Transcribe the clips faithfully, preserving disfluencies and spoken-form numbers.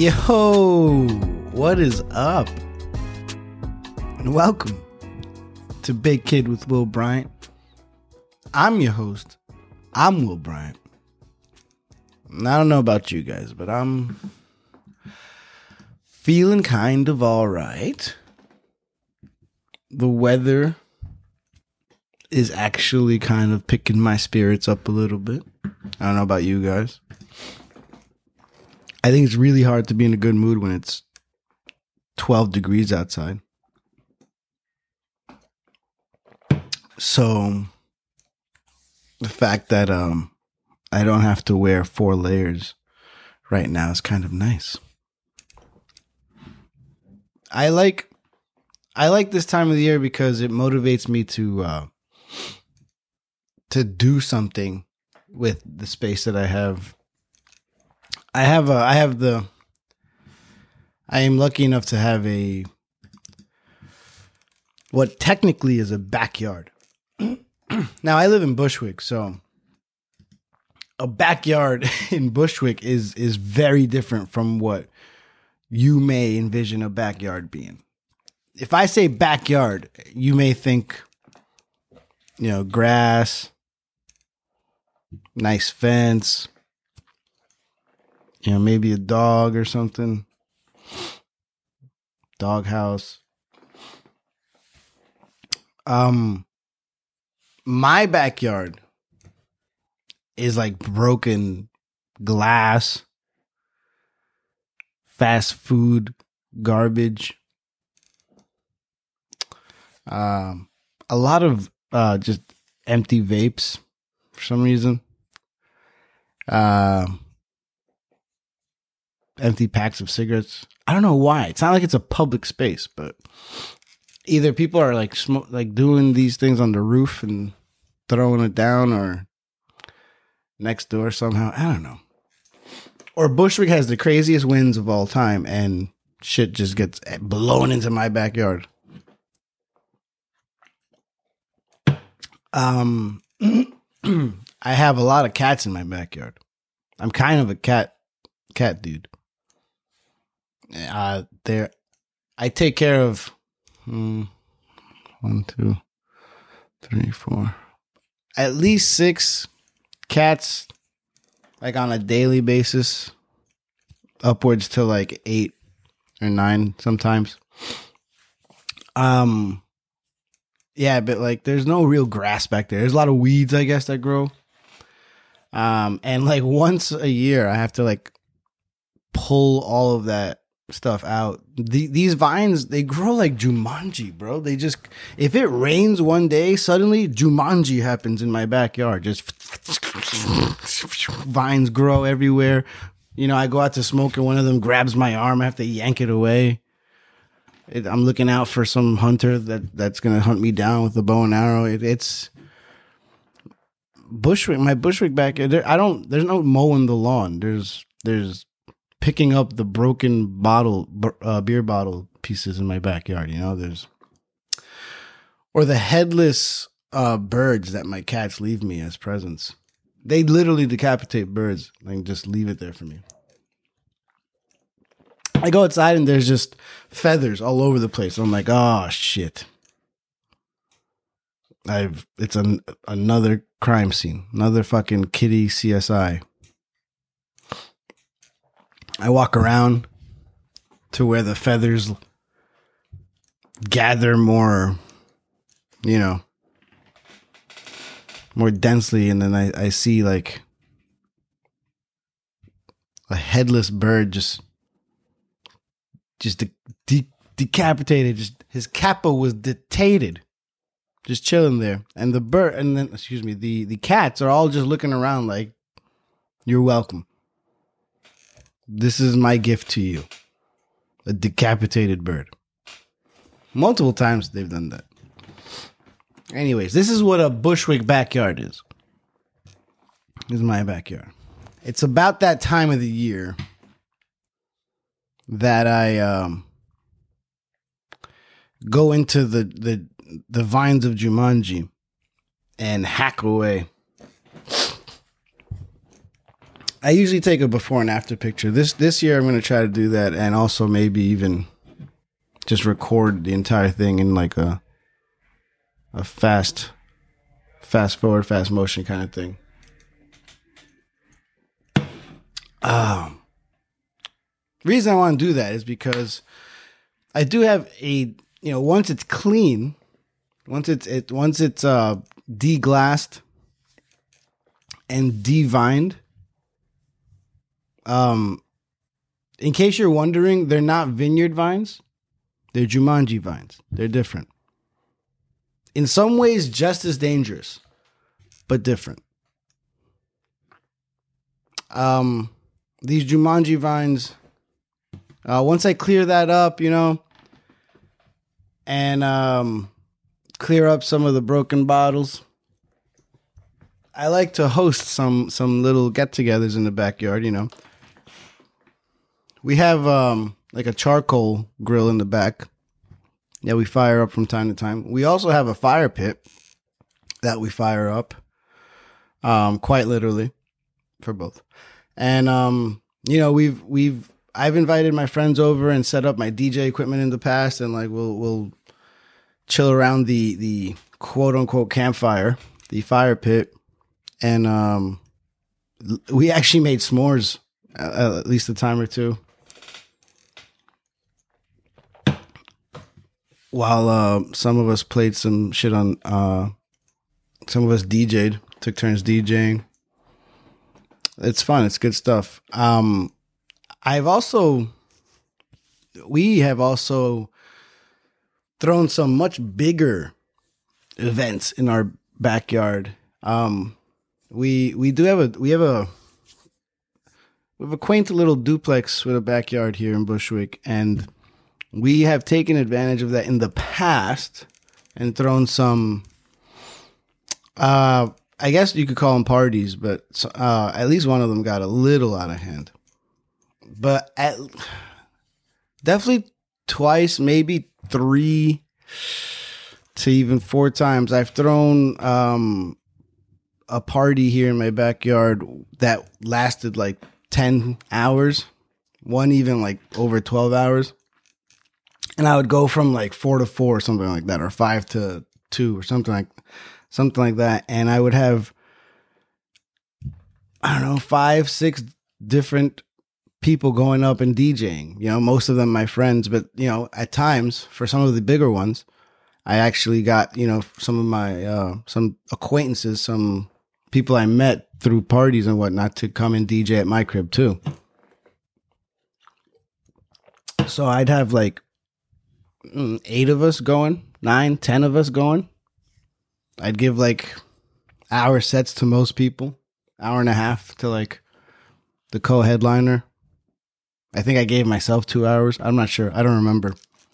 Yo, what is up? And welcome to Big Kid with Will Bryant. I'm your host. I'm Will Bryant. And I don't know about you guys, but I'm feeling kind of all right. The weather is actually kind of picking my spirits up a little bit. I don't know about you guys. I think it's really hard to be in a good mood when it's twelve degrees outside. So the fact that um I don't have to wear four layers right now is kind of nice. I like I like this time of the year because it motivates me to uh, to do something with the space that I have. I have a, I have the, I am lucky enough to have a, what technically is a backyard. Now I live in Bushwick, so a backyard in Bushwick is, is very different from what you may envision a backyard being. If I say backyard, you may think, you know, grass, nice fence, you know, maybe a dog or something. Dog house. Um, my backyard is like broken glass, fast food, garbage. Um, a lot of uh, just empty vapes for some reason. Um. Uh, empty packs of cigarettes. I don't know why. It's not like it's a public space, but either people are like sm- like doing these things on the roof and throwing it down, or next door somehow. I don't know. Or Bushwick has the craziest winds of all time, and shit just gets blown into my backyard. Um, I have a lot of cats in my backyard. I'm kind of a cat cat dude. Uh, there, I take care of hmm, one, two, three, four, at least six cats, like on a daily basis, upwards to like eight or nine sometimes. Um, yeah, but like, there's no real grass back there. There's a lot of weeds, I guess, that grow. Um, and like once a year, I have to like pull all of that stuff out. The, these vines, they grow like Jumanji, bro. They just, if it rains one day, suddenly Jumanji happens in my backyard. Just vines grow everywhere. You know, I go out to smoke and one of them grabs my arm. I have to yank it away. It, I'm looking out for some hunter that, that's going to hunt me down with a bow and arrow. It, it's Bushwick, my Bushwick backyard. There, I don't, there's no mowing the lawn. There's, there's, picking up the broken bottle, uh, beer bottle pieces in my backyard, you know, there's, or the headless uh, birds that my cats leave me as presents. They literally decapitate birds and just leave it there for me. I go outside and there's just feathers all over the place. I'm like, oh shit. I've, it's an, another crime scene, another fucking kitty C S I. I walk around to where the feathers gather more, you know, more densely. And then I, I see like a headless bird just, just de- de- decapitated. Just his kappa was detated, just chilling there. And the bird, and then, excuse me, the, the cats are all just looking around like, you're welcome. This is my gift to you. A decapitated bird. Multiple times they've done that. Anyways, this is what a Bushwick backyard is. This is my backyard. It's about that time of the year that I um, go into the, the the vines of Jumanji and hack away. I usually take a before and after picture. This this year I'm going to try to do that, and also maybe even just record the entire thing in like a a fast fast forward, fast motion kind of thing. Um, reason I want to do that is because I do have a, you know, once it's clean, once it's it once it's uh deglassed and devined. Um, in case you're wondering, they're not vineyard vines. They're Jumanji vines. They're different. In some ways, just as dangerous, but different. Um, these Jumanji vines, uh, once I clear that up, you know, and um, clear up some of the broken bottles, I like to host some some little get-togethers in the backyard, you know. We have um, like a charcoal grill in the back that we fire up from time to time. We also have a fire pit that we fire up, um, quite literally, for both. And um, you know, we've we've I've invited my friends over and set up my D J equipment in the past, and like we'll we'll chill around the the quote unquote campfire, the fire pit, and um, we actually made s'mores uh, at least a time or two. While uh, some of us played some shit on, uh, some of us D J'd, took turns DJing. It's fun. It's good stuff. Um, I've also, we have also thrown some much bigger events in our backyard. Um, we we do have a we have a we have a quaint little duplex with a backyard here in Bushwick, and we have taken advantage of that in the past and thrown some, uh, I guess you could call them parties, but uh, at least one of them got a little out of hand. But at, definitely twice, maybe three to even four times, I've thrown um, a party here in my backyard that lasted like ten hours, one even like over twelve hours. And I would go from like four to four or something like that, or five to two or something like something like that. And I would have, I don't know, five, six different people going up and DJing. You know, most of them my friends, but you know, at times for some of the bigger ones, I actually got, you know, some of my uh, some acquaintances, some people I met through parties and whatnot to come and D J at my crib too. So I'd have like eight of us going, nine, ten of us going. I'd give like hour sets to most people, hour and a half to like the co-headliner. I think I gave myself two hours. I'm not sure. I don't remember.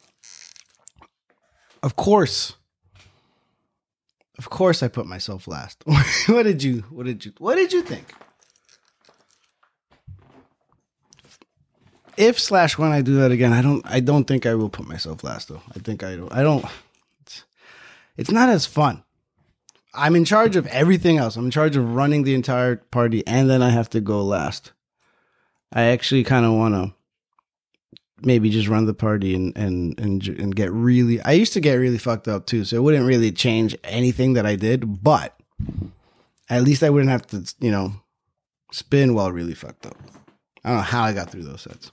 Of course, of course, I put myself last. What did you? What did you? What did you think? If slash when I do that again, I don't. I don't think I will put myself last though. I think I don't. I don't. It's, it's not as fun. I'm in charge of everything else. I'm in charge of running the entire party, and then I have to go last. I actually kind of want to maybe just run the party and and and and get really. I used to get really fucked up too, so it wouldn't really change anything that I did. But at least I wouldn't have to, you know, spin while really fucked up. I don't know how I got through those sets.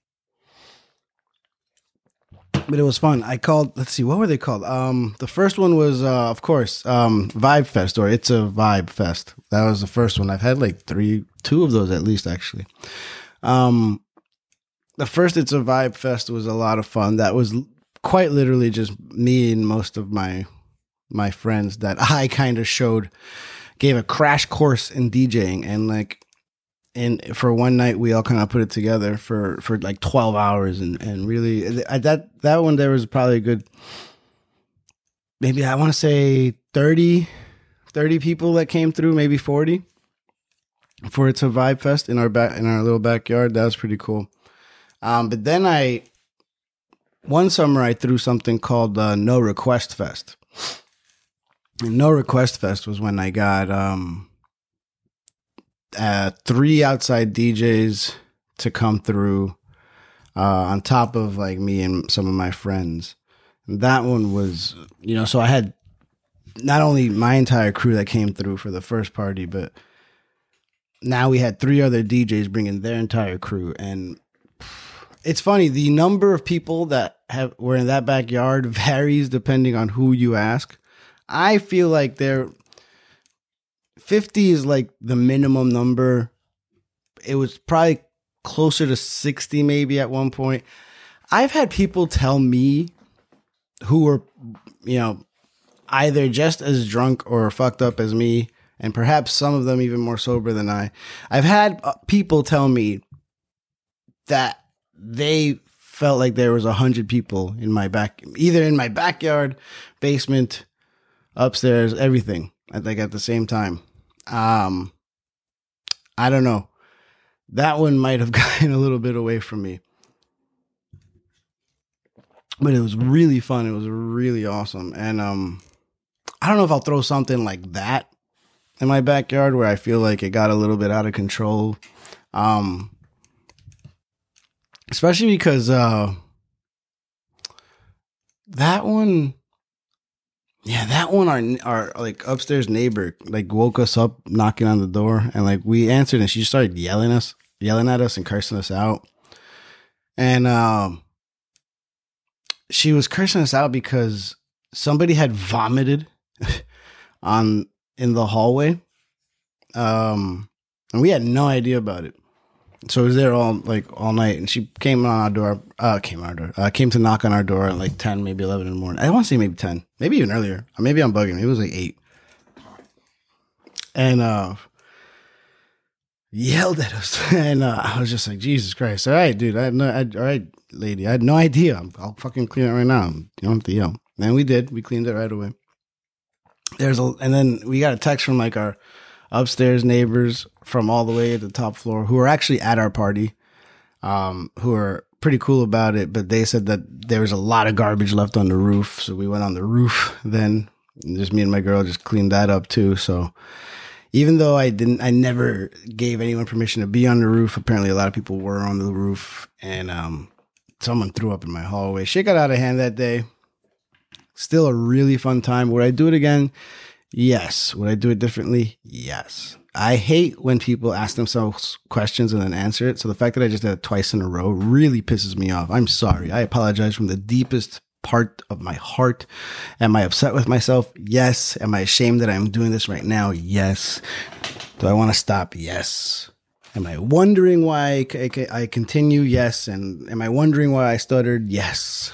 But it was fun. I called, let's see, what were they called? Um, the first one was, uh, of course, um, Vibe Fest, or It's a Vibe Fest. That was the first one. I've had like three, two of those at least, actually. Um, the first It's a Vibe Fest was a lot of fun. That was quite literally just me and most of my my friends that I kind of showed, gave a crash course in DJing, and like, and for one night, we all kind of put it together for, for like twelve hours. And, and really, I, that that one, there was probably a good, maybe I want to say thirty, thirty people that came through, maybe forty, for It's a Vibe Fest in our back, in our little backyard. That was pretty cool. Um, but then I, one summer, I threw something called uh, No Request Fest. And No Request Fest was when I got... Um, uh, three outside D Js to come through, uh, on top of like me and some of my friends. And that one was, you know, so I had not only my entire crew that came through for the first party, but now we had three other D Js bringing their entire crew. And it's funny, the number of people that have were in that backyard varies depending on who you ask. I feel like they're fifty is like the minimum number. It was probably closer to sixty maybe at one point. I've had people tell me who were, you know, either just as drunk or fucked up as me, and perhaps some of them even more sober than I. I've had people tell me that they felt like there was a hundred people in my back, either in my backyard, basement, upstairs, everything, I think at the same time. Um, I don't know. That one might have gotten a little bit away from me, but it was really fun. It was really awesome. And, um, I don't know if I'll throw something like that in my backyard where I feel like it got a little bit out of control. Um, especially because, uh, that one, yeah, that one, our, our like upstairs neighbor, like woke us up knocking on the door, and like we answered and she started yelling us, yelling at us and cursing us out. And, um, she was cursing us out because somebody had vomited on in the hallway. Um, and we had no idea about it. So it was there all like all night, and she came on our door, uh, came on our door, uh, came to knock on our door at like ten, maybe eleven in the morning. I want to say maybe ten, maybe even earlier. Or maybe I'm bugging. It was like eight. And, uh, yelled at us. And, uh, I was just like, Jesus Christ. All right, dude. I had no, I, all right, lady. I had no idea. I'm, I'll fucking clean it right now. You don't have to yell. And we did. We cleaned it right away. There's a, and then we got a text from like our upstairs neighbors from all the way at the top floor who were actually at our party, um, who are pretty cool about it. But they said that there was a lot of garbage left on the roof. So we went on the roof then. And just me and my girl just cleaned that up too. So even though I didn't, I never gave anyone permission to be on the roof. Apparently a lot of people were on the roof, and, um, someone threw up in my hallway. Shit got out of hand that day. Still a really fun time. Would I do it again? Yes. Would I do it differently? Yes. I hate when people ask themselves questions and then answer it. So the fact that I just did it twice in a row really pisses me off. I'm sorry. I apologize from the deepest part of my heart. Am I upset with myself? Yes. Am I ashamed that I'm doing this right now? Yes. Do I want to stop? Yes. Am I wondering why I continue? Yes. And am I wondering why I stuttered? Yes.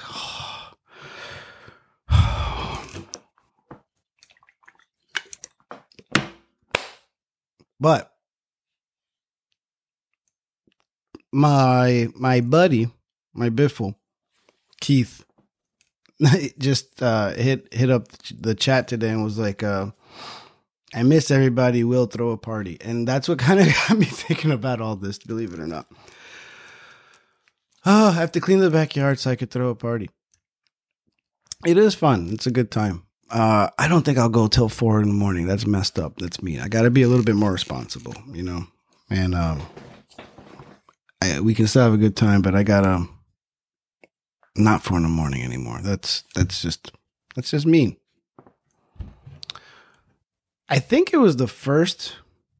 But my my buddy, my biffle, Keith, just uh, hit hit up the chat today and was like, uh, I miss everybody, we'll throw a party. And that's what kind of got me thinking about all this, believe it or not. Oh, I have to clean the backyard so I could throw a party. It is fun. It's a good time. Uh, I don't think I'll go till four in the morning. That's messed up. That's mean. I got to be a little bit more responsible, you know. And um, I, we can still have a good time, but I gotta not four in the morning anymore. That's that's just that's just mean. I think it was the first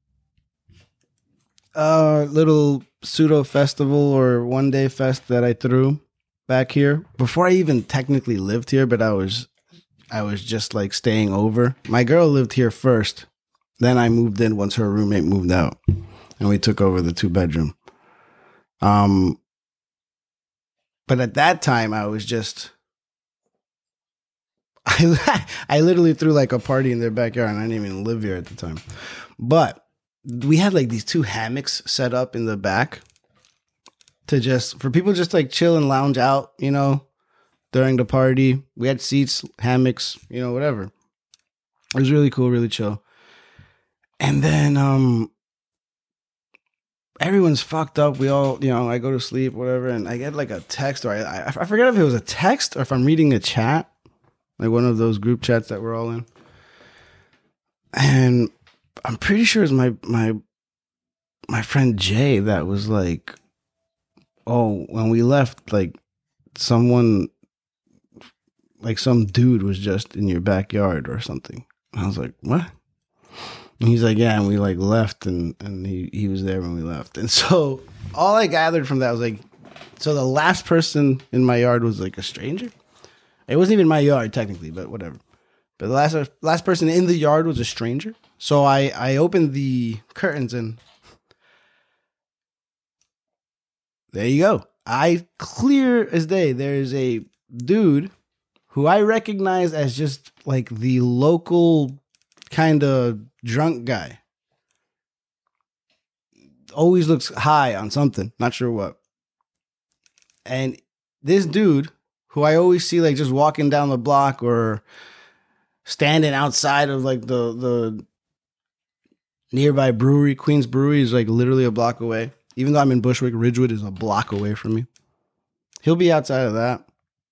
uh little pseudo festival or one day fest that I threw back here before I even technically lived here, but I was. I was just like staying over. My girl lived here first. Then I moved in once her roommate moved out, and we took over the two bedroom. Um, but at that time I was just, I, I literally threw like a party in their backyard, and I didn't even live here at the time. But we had like these two hammocks set up in the back to just, for people just like chill and lounge out, you know, during the party. We had seats, hammocks, you know, whatever. It was really cool, really chill. And then um, everyone's fucked up. We all, you know, I go to sleep, whatever, and I get like a text, or I, I forget if it was a text or if I'm reading a chat, like one of those group chats that we're all in. And I'm pretty sure it's my my my friend Jay that was like, oh, when we left, like someone, like some dude was just in your backyard or something. And I was like, what? And he's like, yeah, and we like left, and, and he, he was there when we left. And so all I gathered from that was like, so the last person in my yard was like a stranger. It wasn't even my yard technically, but whatever. But the last last person in the yard was a stranger. So I, I opened the curtains and there you go. I clear as day. There's a dude who I recognize as just like the local kind of drunk guy. Always looks high on something. Not sure what. And this dude, who I always see like just walking down the block or standing outside of like the the nearby brewery, Queens Brewery is like literally a block away. Even though I'm in Bushwick, Ridgewood is a block away from me. He'll be outside of that.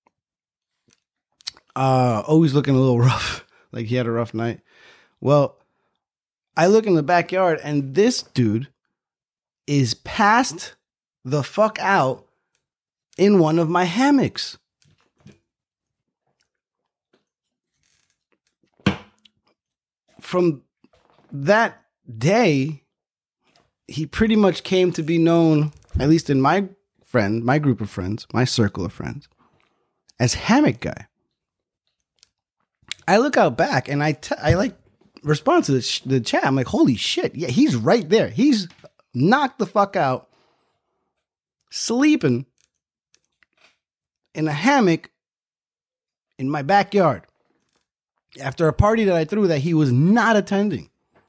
Uh, always looking a little rough, like he had a rough night. Well, I look in the backyard and this dude is passed the fuck out in one of my hammocks. From that day, he pretty much came to be known, at least in my friend, my group of friends, my circle of friends, as Hammock Guy. I look out back and I, t- I like respond to the, sh- the chat. I'm like, holy shit. Yeah, he's right there. He's knocked the fuck out, sleeping in a hammock in my backyard after a party that I threw that he was not attending.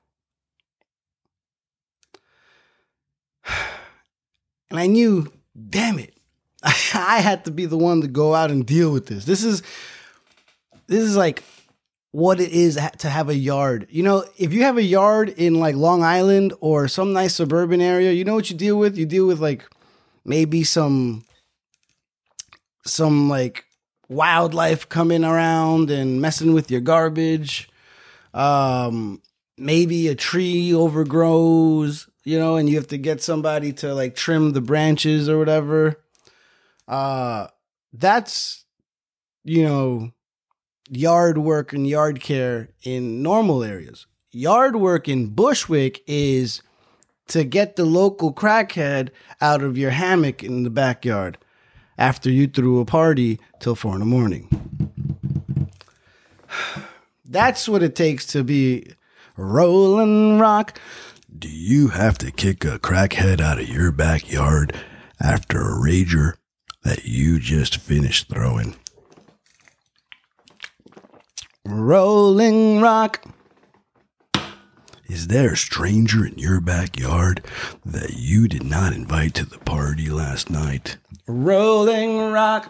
And I knew, damn it, I had to be the one to go out and deal with this. This is, this is like what it is to have a yard. You know, if you have a yard in like Long Island or some nice suburban area, you know what you deal with? You deal with like maybe some, some like wildlife coming around and messing with your garbage. Um, maybe a tree overgrows, you know, and you have to get somebody to like trim the branches or whatever. Uh, that's, you know, yard work and yard care in normal areas. Yard work in Bushwick is to get the local crackhead out of your hammock in the backyard after you threw a party till four in the morning. That's what it takes to be rolling rock. Do you have to kick a crackhead out of your backyard after a rager that you just finished throwing? Rolling rock. Is there a stranger in your backyard that you did not invite to the party last night? Rolling rock.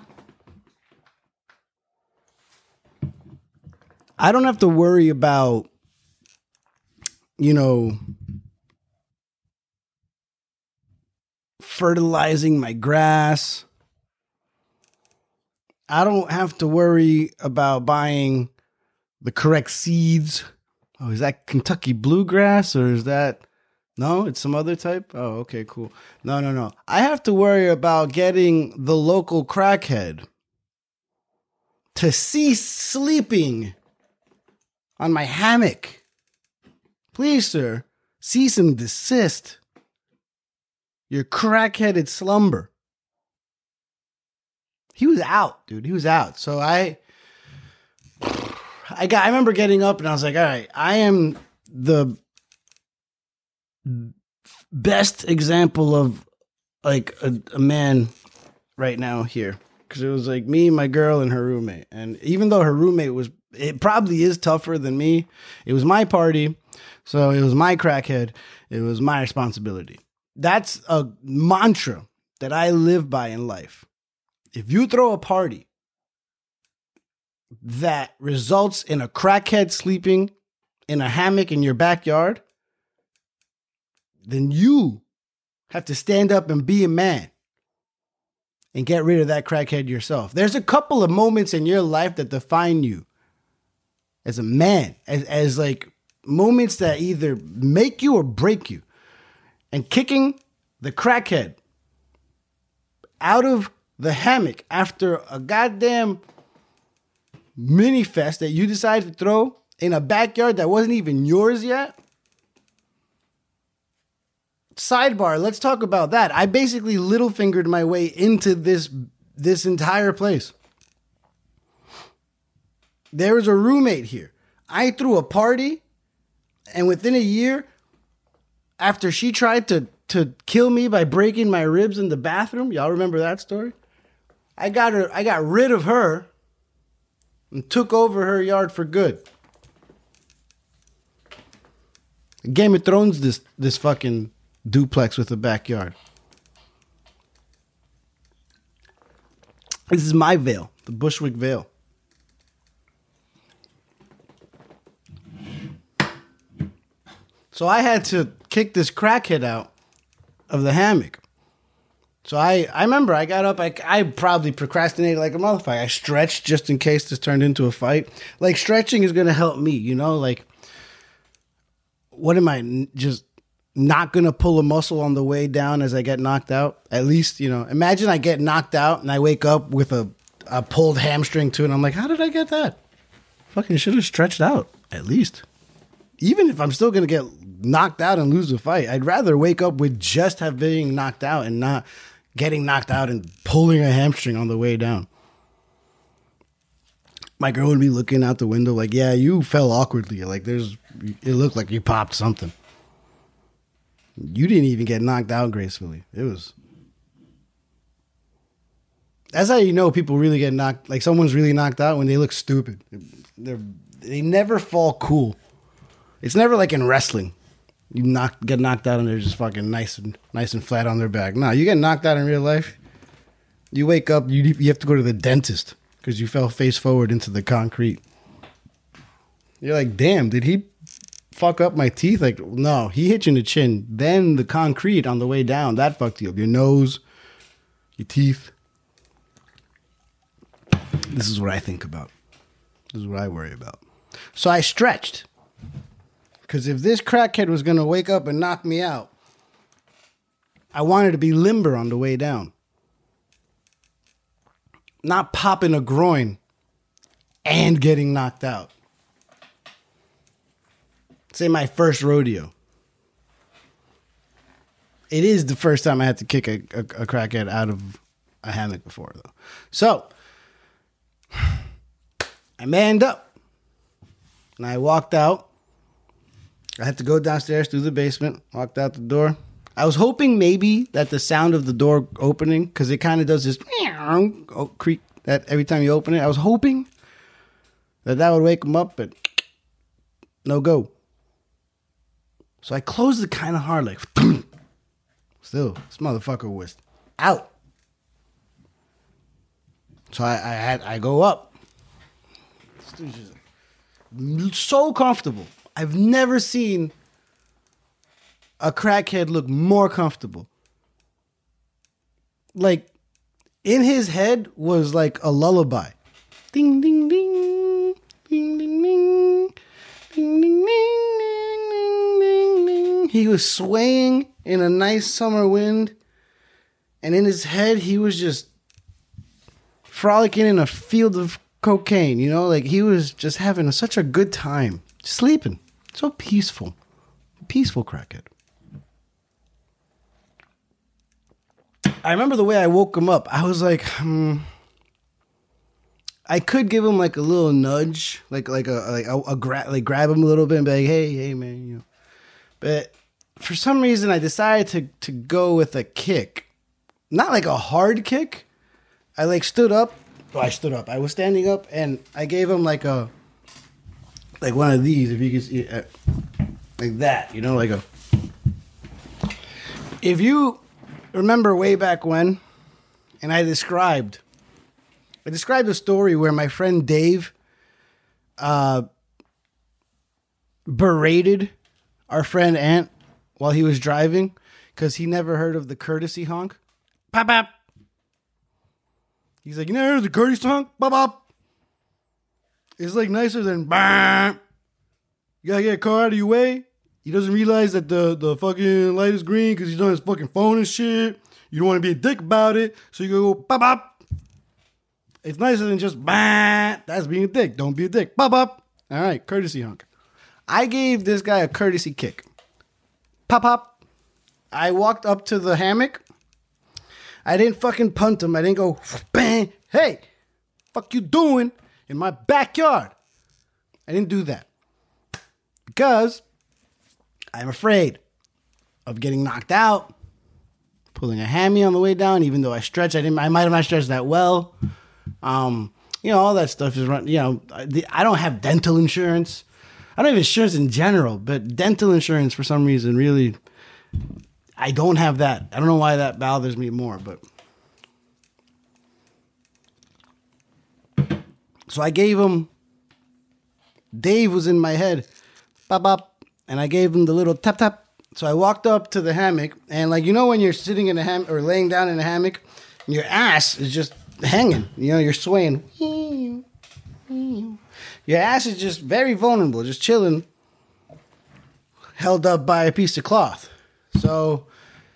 I don't have to worry about, you know, fertilizing my grass. I don't have to worry about buying the correct seeds. Oh, is that Kentucky bluegrass or is that... No, it's some other type? Oh, okay, cool. No, no, no. I have to worry about getting the local crackhead to cease sleeping on my hammock. Please, sir, cease and desist your crackheaded slumber. He was out, dude. He was out. So I... I got. I remember getting up and I was like, all right, I am the best example of like a, a man right now here. Because it was like me, my girl, and her roommate. And even though her roommate was, it probably is tougher than me. It was my party. So it was my crackhead. It was my responsibility. That's a mantra that I live by in life. If you throw a party that results in a crackhead sleeping in a hammock in your backyard, then you have to stand up and be a man and get rid of that crackhead yourself. There's a couple of moments in your life that define you as a man, as, as like moments that either make you or break you. and kicking the crackhead out of the hammock after a goddamn mini fest that you decided to throw in a backyard that wasn't even yours yet. Sidebar, let's talk about that. I basically little fingered my way into this this entire place. There was a roommate here. I threw a party, and within a year, after she tried to, to kill me by breaking my ribs in the bathroom, y'all remember that story? I got her. I got rid of her and took over her yard for good. Game of Thrones, this this fucking duplex with a backyard. This is my Vale, the Bushwick Vale. So I had to kick this crackhead out of the hammock. So I, I remember I got up, I, I probably procrastinated like a motherfucker. I stretched just in case this turned into a fight. Like, stretching is going to help me, you know? Like, what am I, just not going to pull a muscle on the way down as I get knocked out? At least, you know, imagine I get knocked out and I wake up with a, a pulled hamstring too, and I'm like, how did I get that? Fucking should have stretched out, at least. Even if I'm still going to get knocked out and lose the fight, I'd rather wake up with just have being knocked out and not getting knocked out and pulling a hamstring on the way down. My girl would be looking out the window like, yeah, you fell awkwardly. Like, there's, it looked like you popped something. You didn't even get knocked out gracefully. It was, that's how you know people really get knocked, like someone's really knocked out when they look stupid. They're, they never fall cool. It's never like in wrestling. You knock, get knocked out and they're just fucking nice and nice and flat on their back. No, you get knocked out in real life. You wake up, you you have to go to the dentist because you fell face forward into the concrete. You're like, damn, did he fuck up my teeth? Like, no, he hit you in the chin. Then the concrete on the way down, that fucked you up. Your nose, your teeth. This is what I think about. This is what I worry about. So I stretched. Because if this crackhead was going to wake up and knock me out, I wanted to be limber on the way down. Not popping a groin and getting knocked out. Say my first rodeo. It is the first time I had to kick a, a, a crackhead out of a hammock before, though. So, I manned up. And I walked out. I had to go downstairs through the basement, walked out the door. I was hoping maybe that the sound of the door opening, because it kind of does this oh, creak that every time you open it. I was hoping that that would wake him up, but no go. So I closed it kind of hard, like, still, this motherfucker was out. So I, I had I go up. This dude's just so comfortable. I've never seen a crackhead look more comfortable. Like, in his head was like a lullaby. Ding, ding, ding. Ding, ding, ding. Ding, ding, ding, ding, ding, ding, ding. He was swaying in a nice summer wind. And in his head, he was just frolicking in a field of cocaine. You know, like he was just having a, such a good time. Sleeping. So peaceful. Peaceful crackhead. I remember the way I woke him up. I was like, hmm. I could give him like a little nudge, like like a like a, a gra- like grab him a little bit and be like, hey, hey, man, you know. But for some reason, I decided to to go with a kick, not like a hard kick. I like stood up. Oh, I stood up. I was standing up, and I gave him like a. Like one of these, if you can see, uh, like that, you know, like a. If you remember way back when, and I described, I described a story where my friend Dave uh, berated our friend Ant while he was driving because he never heard of the courtesy honk. Pop, pop. He's like, you never heard of the courtesy honk? Pop, pop. It's like nicer than bah. You gotta get a car out of your way. he doesn't realize that the, the fucking light is green because he's on his fucking phone and shit. You don't want to be a dick about it. So you go, bop, bop. It's nicer than just, bah. That's being a dick. Don't be a dick. Bop, bop. All right, courtesy honk. I gave this guy a courtesy kick. Pop, pop. I walked up to the hammock. I didn't fucking punt him. I didn't go, bang. Hey, fuck you doing in my backyard? I didn't do that. Because I'm afraid of getting knocked out, pulling a hammy on the way down, even though I stretched. I didn't. I might have not stretched that well. Um, you know, all that stuff is run. You know, I don't have dental insurance. I don't have insurance in general, but dental insurance for some reason really, I don't have that. I don't know why that bothers me more, but so I gave him. Dave was in my head, bop bop. And I gave him the little tap tap. So I walked up to the hammock. And like, you know, when you're sitting in a hammock or laying down in a hammock, and your ass is just hanging. You know, you're swaying. Your ass is just very vulnerable, just chilling, held up by a piece of cloth. So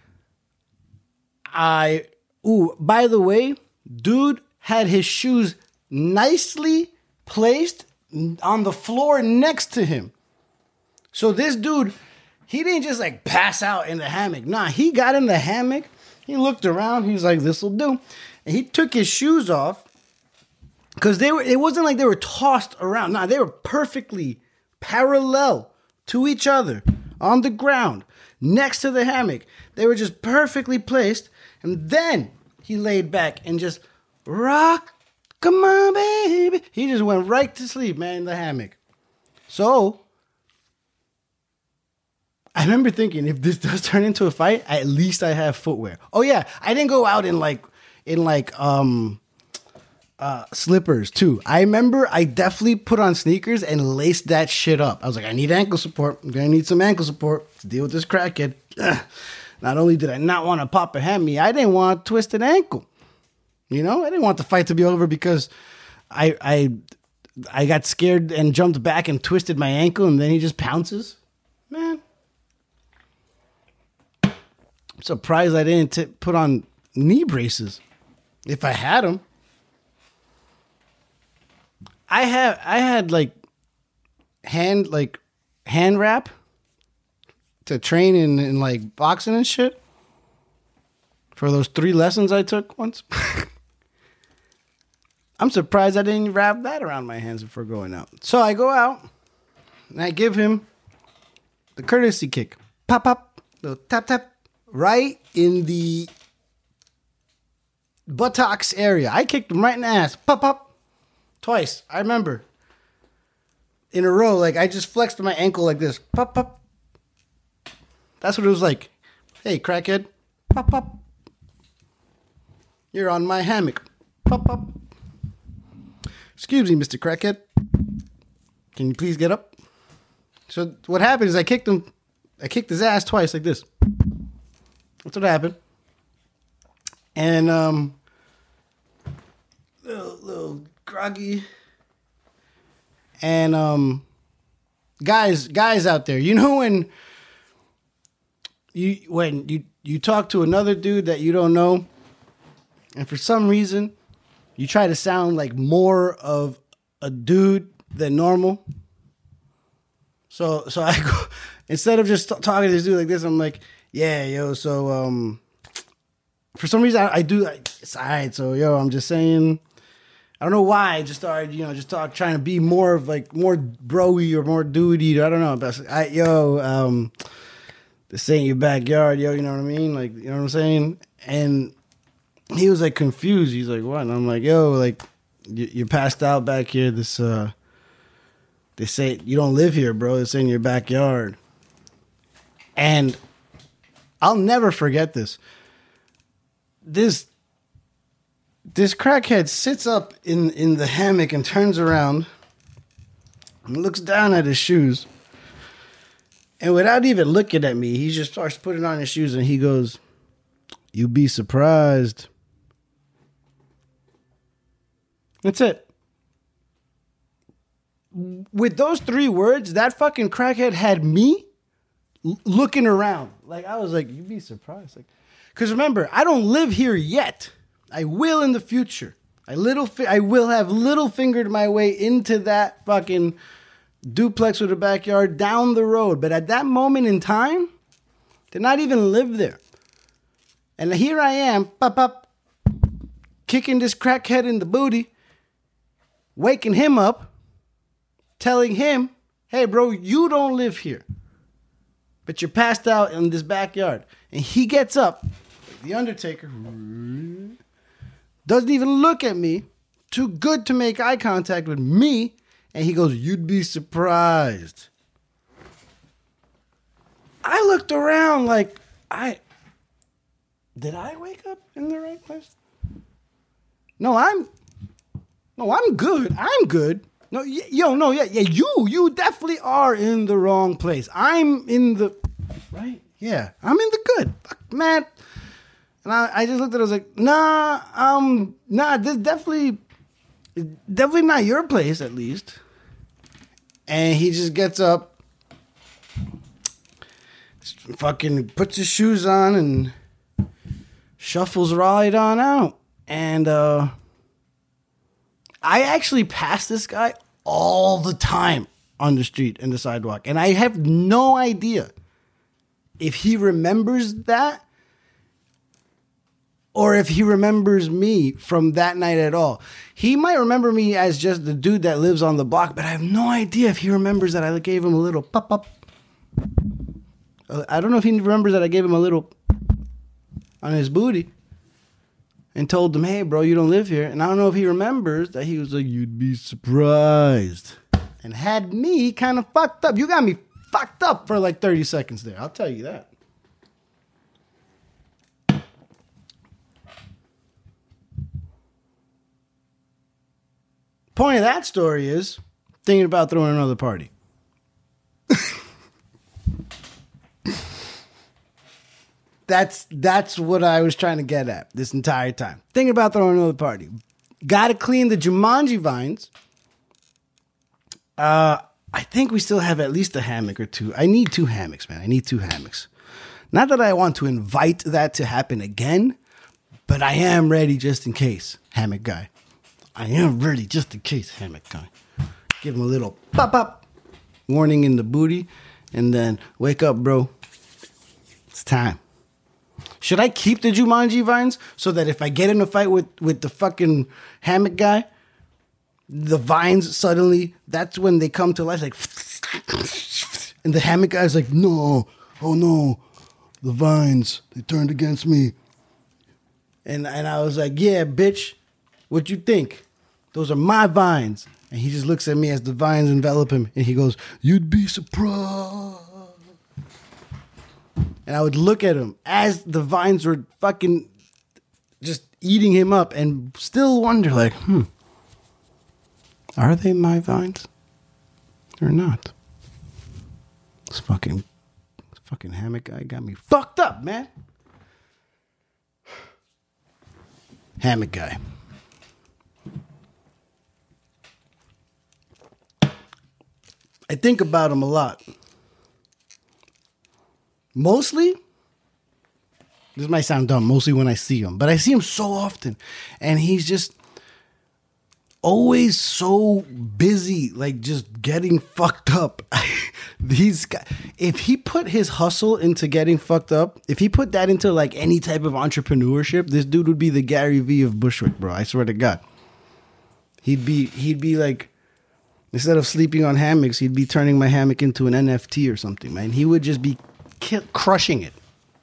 I, ooh, by the way, dude had his shoes nicely placed on the floor next to him. So this dude, he didn't just like pass out in the hammock. Nah, he got in the hammock. He looked around. He was like, this'll do. And he took his shoes off because they were, it wasn't like they were tossed around. Nah, they were perfectly parallel to each other on the ground next to the hammock. They were just perfectly placed. And then he laid back and just rock. Come on, baby. He just went right to sleep, man, in the hammock. So I remember thinking, if this does turn into a fight, at least I have footwear. Oh yeah, I didn't go out in like in like um uh slippers too. I remember I definitely put on sneakers and laced that shit up. I was like, I need ankle support. I'm gonna need some ankle support to deal with this crackhead. Ugh. Not only did I not want to pop a hammy, I didn't want to twist an ankle. You know, I didn't want the fight to be over because I I I got scared and jumped back and twisted my ankle, and then he just pounces. Man. I'm surprised I didn't t- put on knee braces. If I had them, I have I had like hand like hand wrap to train in, in like boxing and shit for those three lessons I took once. I'm surprised I didn't wrap that around my hands before going out. So I go out and I give him the courtesy kick, pop pop, little tap tap. Right in the buttocks area. I kicked him right in the ass. Pop, pop. Twice. I remember. In a row. Like, I just flexed my ankle like this. Pop, pop. That's what it was like. Hey, crackhead. Pop, pop. You're on my hammock. Pop, pop. Excuse me, Mister Crackhead. Can you please get up? So what happened is I kicked him. I kicked his ass twice like this. That's what happened. And, um, little, little groggy. And, um, guys, guys out there, you know, when you, when you, you talk to another dude that you don't know, and for some reason you try to sound like more of a dude than normal. So, so I go, instead of just t- talking to this dude like this, I'm like, yeah, yo, so, um, for some reason, I, I do, I, it's all right, so, yo, I'm just saying, I don't know why, I just started, you know, just talk, trying to be more of, like, more bro-y or more dude-y, I don't know, but, I, yo, um, this ain't your backyard, yo, you know what I mean, like, you know what I'm saying, and he was, like, confused, he's like, what, and I'm like, yo, like, you, you're passed out back here, this, uh, they say, you don't live here, bro, it's in your backyard, and I'll never forget this. This this crackhead sits up in, in the hammock and turns around and looks down at his shoes. And without even looking at me, he just starts putting on his shoes and he goes, "You'd be surprised." That's it. With those three words, that fucking crackhead had me l- looking around. Like, I was like, you'd be surprised. Like, because remember, I don't live here yet. I will in the future. I little, fi- I will have little fingered my way into that fucking duplex with a backyard down the road. But at that moment in time, did not even live there. And here I am, pop up, kicking this crackhead in the booty, waking him up, telling him, hey, bro, you don't live here, but you're passed out in this backyard. And he gets up, like the Undertaker, doesn't even look at me, too good to make eye contact with me, and he goes, you'd be surprised. I looked around like, I... Did I wake up in the right place? No, I'm... No, I'm good. I'm good. No, y- yo, no, yeah, yeah, you, you definitely are in the wrong place. I'm in the... Right? Yeah, I'm in the good. Fuck, man. And I, I just looked at it, I was like, nah, um, nah, this definitely... Definitely not your place, at least. And he just gets up, fucking puts his shoes on and shuffles right on out. And uh, I actually pass this guy all the time on the street and the sidewalk. And I have no idea if he remembers that or if he remembers me from that night at all. He might remember me as just the dude that lives on the block, but I have no idea if he remembers that I gave him a little pop up. I don't know if he remembers that I gave him a little on his booty and told him, hey, bro, you don't live here. And I don't know if he remembers that he was like, you'd be surprised. And had me kind of fucked up. You got me fucked up for like thirty seconds there. I'll tell you that. Point of that story is thinking about throwing another party. That's that's what I was trying to get at this entire time. Thinking about throwing another party. Got to clean the Jumanji vines. Uh, I think we still have at least a hammock or two. I need two hammocks, man. I need two hammocks. Not that I want to invite that to happen again, but I am ready just in case, hammock guy. I am ready just in case, hammock guy. Give him a little pop pop warning in the booty, and then wake up, bro. It's time. Should I keep the Jumanji vines so that if I get in a fight with, with the fucking hammock guy, the vines suddenly, that's when they come to life, like, and the hammock guy's like, no, oh no, the vines, they turned against me. And and I was like, yeah, bitch, what you think? Those are my vines. And he just looks at me as the vines envelop him, and he goes, you'd be surprised. And I would look at him as the vines were fucking just eating him up and still wonder, like, hmm, are they my vines or not? This fucking, this fucking hammock guy got me fucked up, man. Hammock guy. I think about him a lot. Mostly, this might sound dumb, mostly when I see him, but I see him so often, and he's just always so busy, like just getting fucked up. He's got, if he put his hustle into getting fucked up, if he put that into like any type of entrepreneurship, this dude would be the Gary Vee of Bushwick, bro. I swear to God. He'd be, he'd be like, instead of sleeping on hammocks, he'd be turning my hammock into an N F T or something, man. He would just be Kill, crushing it.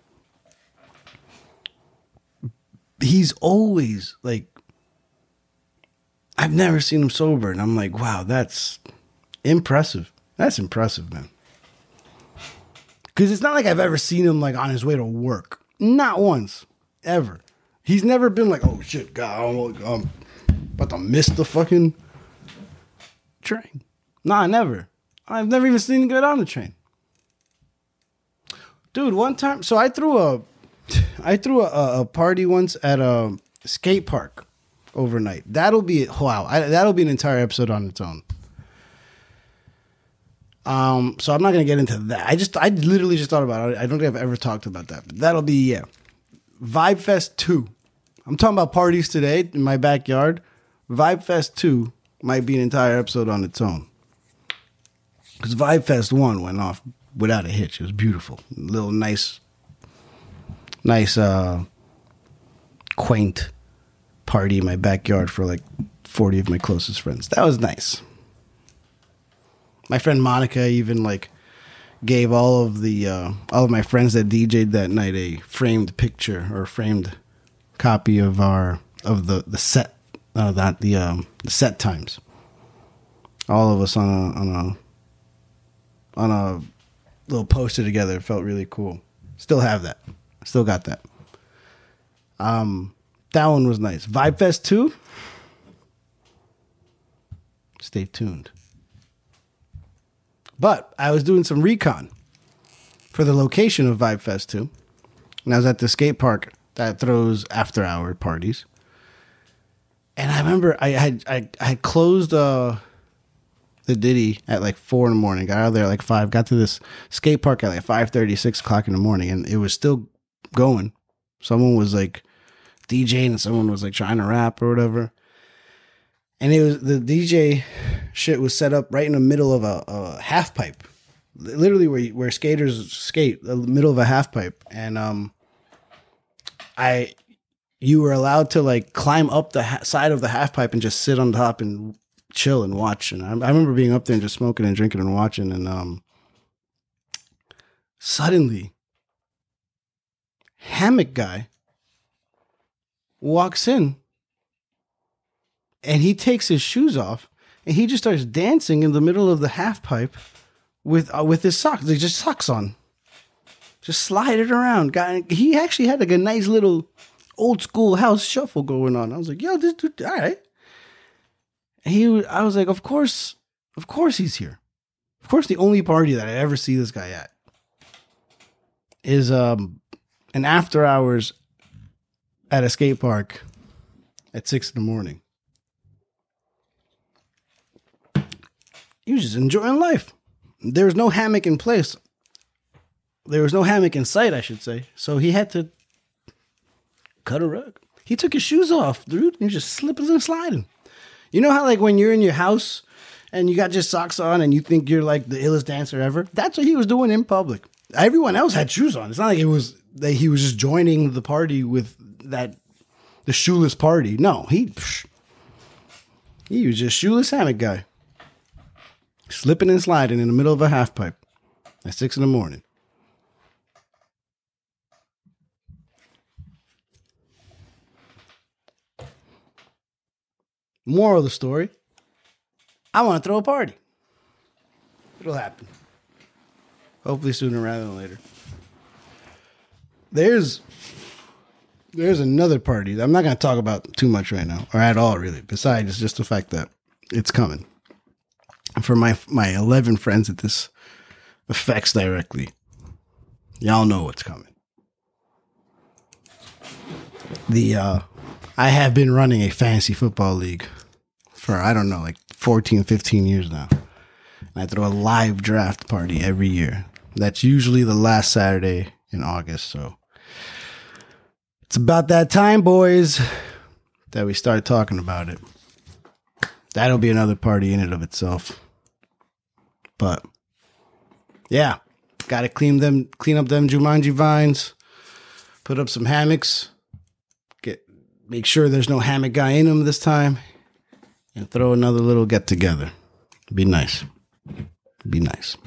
He's always like, I've never seen him sober, and I'm like, wow, that's impressive. That's impressive, man. Because it's not like I've ever seen him like on his way to work. Not once, ever. He's never been like, oh shit, God, I'm, I'm about to miss the fucking train. Nah, never. I've never even seen him get on the train. Dude, one time, so I threw a, I threw a, a party once at a skate park overnight. That'll be, wow, I, that'll be an entire episode on its own. Um, so I'm not gonna get into that. I just I literally just thought about it. I don't think I've ever talked about that. But that'll be yeah. Vibe Fest two. I'm talking about parties today in my backyard. Vibe Fest two might be an entire episode on its own. Because Vibe Fest one went off without a hitch. It was beautiful. A little nice, nice, uh, quaint party in my backyard for like forty of my closest friends. That was nice. My friend Monica even like gave all of the uh, all of my friends that D J'd that night a framed picture or framed copy of our of the the set uh, that the um, the set times. All of us on a on a on a little poster together. It felt really cool. Still have that. Still got that. Um, that one was nice. Vibe Fest two. Stay tuned. But I was doing some recon for the location of Vibe Fest two. And I was at the skate park that throws after hour parties. And I remember I had I, I had closed uh, the Diddy at like four in the morning. Got out of there at like five. Got to this skate park at like five thirty, six o'clock in the morning. And it was still going. Someone was like DJing and someone was like trying to rap or whatever. And it was the D J shit was set up right in the middle of a, a half pipe, literally where where skaters skate, the middle of a half pipe. And um, I, you were allowed to like climb up the ha- side of the half pipe and just sit on top and chill and watch. And I, I remember being up there and just smoking and drinking and watching. And um, suddenly, hammock guy walks in. And he takes his shoes off, and he just starts dancing in the middle of the half pipe with uh, with his socks. He just socks on, just slide it around. Got he actually had like a nice little old school house shuffle going on. I was like, "Yo, this dude, all right." And he, I was like, "Of course, of course he's here. Of course, the only party that I ever see this guy at is um an after hours at a skate park at six in the morning." He was just enjoying life. There was no hammock in place. There was no hammock in sight, I should say. So he had to cut a rug. He took his shoes off, dude. He was just slipping and sliding. You know how like when you're in your house and you got just socks on and you think you're like the illest dancer ever? That's what he was doing in public. Everyone else had shoes on. It's not like it was that he was just joining the party with that, the shoeless party. No, he, psh, he was just shoeless hammock guy. Slipping and sliding in the middle of a half pipe at six in the morning. Moral of the story, I want to throw a party. It'll happen. Hopefully sooner rather than later. There's there's another party that I'm not going to talk about too much right now, or at all really, besides just the fact that it's coming. For my my eleven friends that this affects directly, y'all know what's coming. The uh, I have been running a fantasy football league for, I don't know, like fourteen, fifteen years now. And I throw a live draft party every year. That's usually the last Saturday in August. So it's about that time, boys, that we start talking about it. That'll be another party in and of itself. But yeah, got to clean them, clean up them Jumanji vines, put up some hammocks, get make sure there's no hammock guy in them this time, and throw another little get together. Be nice. Be nice.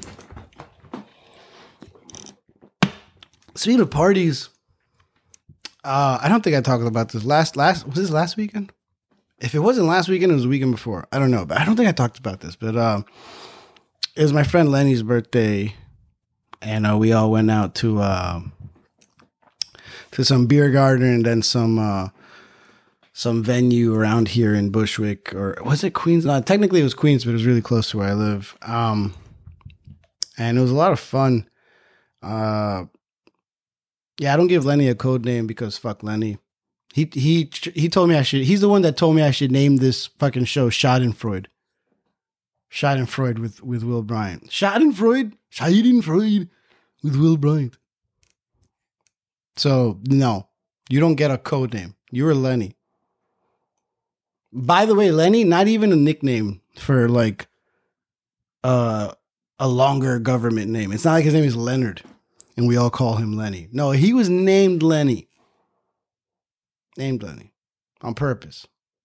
Speaking of parties, uh, I don't think I talked about this last last was this last weekend? If it wasn't last weekend, it was the weekend before. I don't know, but I don't think I talked about this. But uh, it was my friend Lenny's birthday, and uh, we all went out to uh, to some beer garden and then some uh, some venue around here in Bushwick, or was it Queens? No, technically it was Queens, but it was really close to where I live. Um, and it was a lot of fun. Uh, yeah, I don't give Lenny a code name because fuck Lenny. He he he told me I should. He's the one that told me I should name this fucking show Schadenfreude. Schadenfreude with, with Will Bryant. Schadenfreude? Schadenfreude with Will Bryant. So, no, you don't get a code name. You're Lenny. By the way, Lenny, not even a nickname for like uh, a longer government name. It's not like his name is Leonard and we all call him Lenny. No, he was named Lenny. Named Lenny on purpose.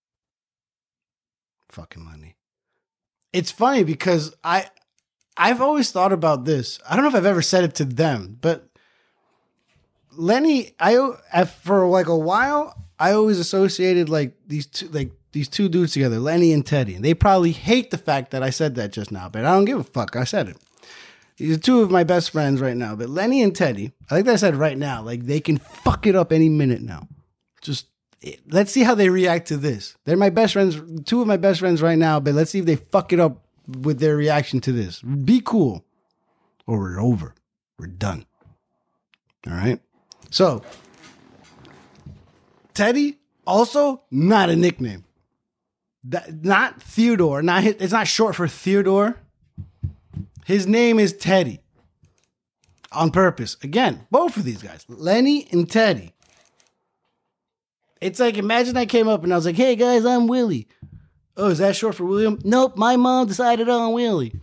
Fucking Lenny. It's funny because I, I've always thought about this. I don't know if I've ever said it to them, but Lenny, I for like a while, I always associated like these two, like these two dudes together, Lenny and Teddy. And they probably hate the fact that I said that just now, but I don't give a fuck. I said it. These are two of my best friends right now, but Lenny and Teddy, I think I said right now, like they can fuck it up any minute now. Just let's see how they react to this. They're my best friends, two of my best friends right now, but let's see if they fuck it up with their reaction to this. Be cool or we're over. We're done. All right. So Teddy, also not a nickname. That, not Theodore. Not his, it's not short for Theodore. His name is Teddy. On purpose. Again, both of these guys, Lenny and Teddy. It's like, imagine I came up and I was like, hey guys, I'm Willie. Oh, is that short for William? Nope, my mom decided on Willie.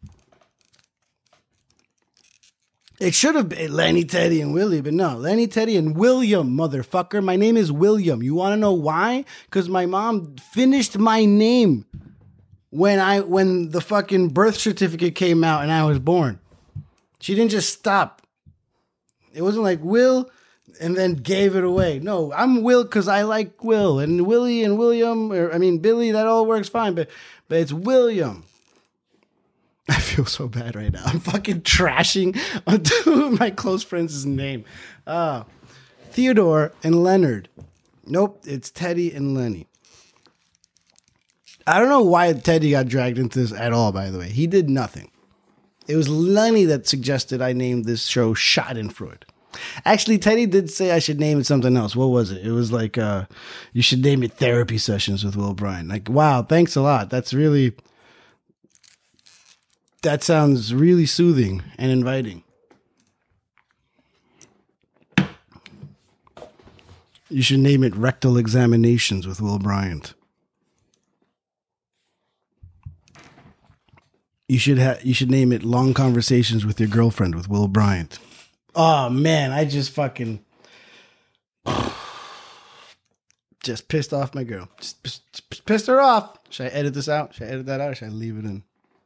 It should have been Lenny, Teddy, and Willie, but no. Lenny, Teddy, and William, motherfucker. My name is William. You want to know why? Because my mom finished my name when I when the fucking birth certificate came out and I was born. She didn't just stop. It wasn't like Will and then gave it away. No, I'm Will because I like Will. And Willie and William, or I mean Billy, that all works fine, but but it's William. I feel so bad right now. I'm fucking trashing on two of my close friends' name. Uh, Theodore and Leonard. Nope, it's Teddy and Lenny. I don't know why Teddy got dragged into this at all, by the way. He did nothing. It was Lenny that suggested I name this show Schadenfreude. Actually, Teddy did say I should name it something else. What was it? It was like, uh, you should name it Therapy Sessions with Will Bryant. Like, wow, thanks a lot. That's really... That sounds really soothing and inviting. You should name it Rectal Examinations with Will Bryant. You should ha- you should name it Long Conversations with Your Girlfriend with Will Bryant. Oh man, I just fucking just pissed off my girl. Just, just pissed her off. Should I edit this out? Should I edit that out or should I leave it in?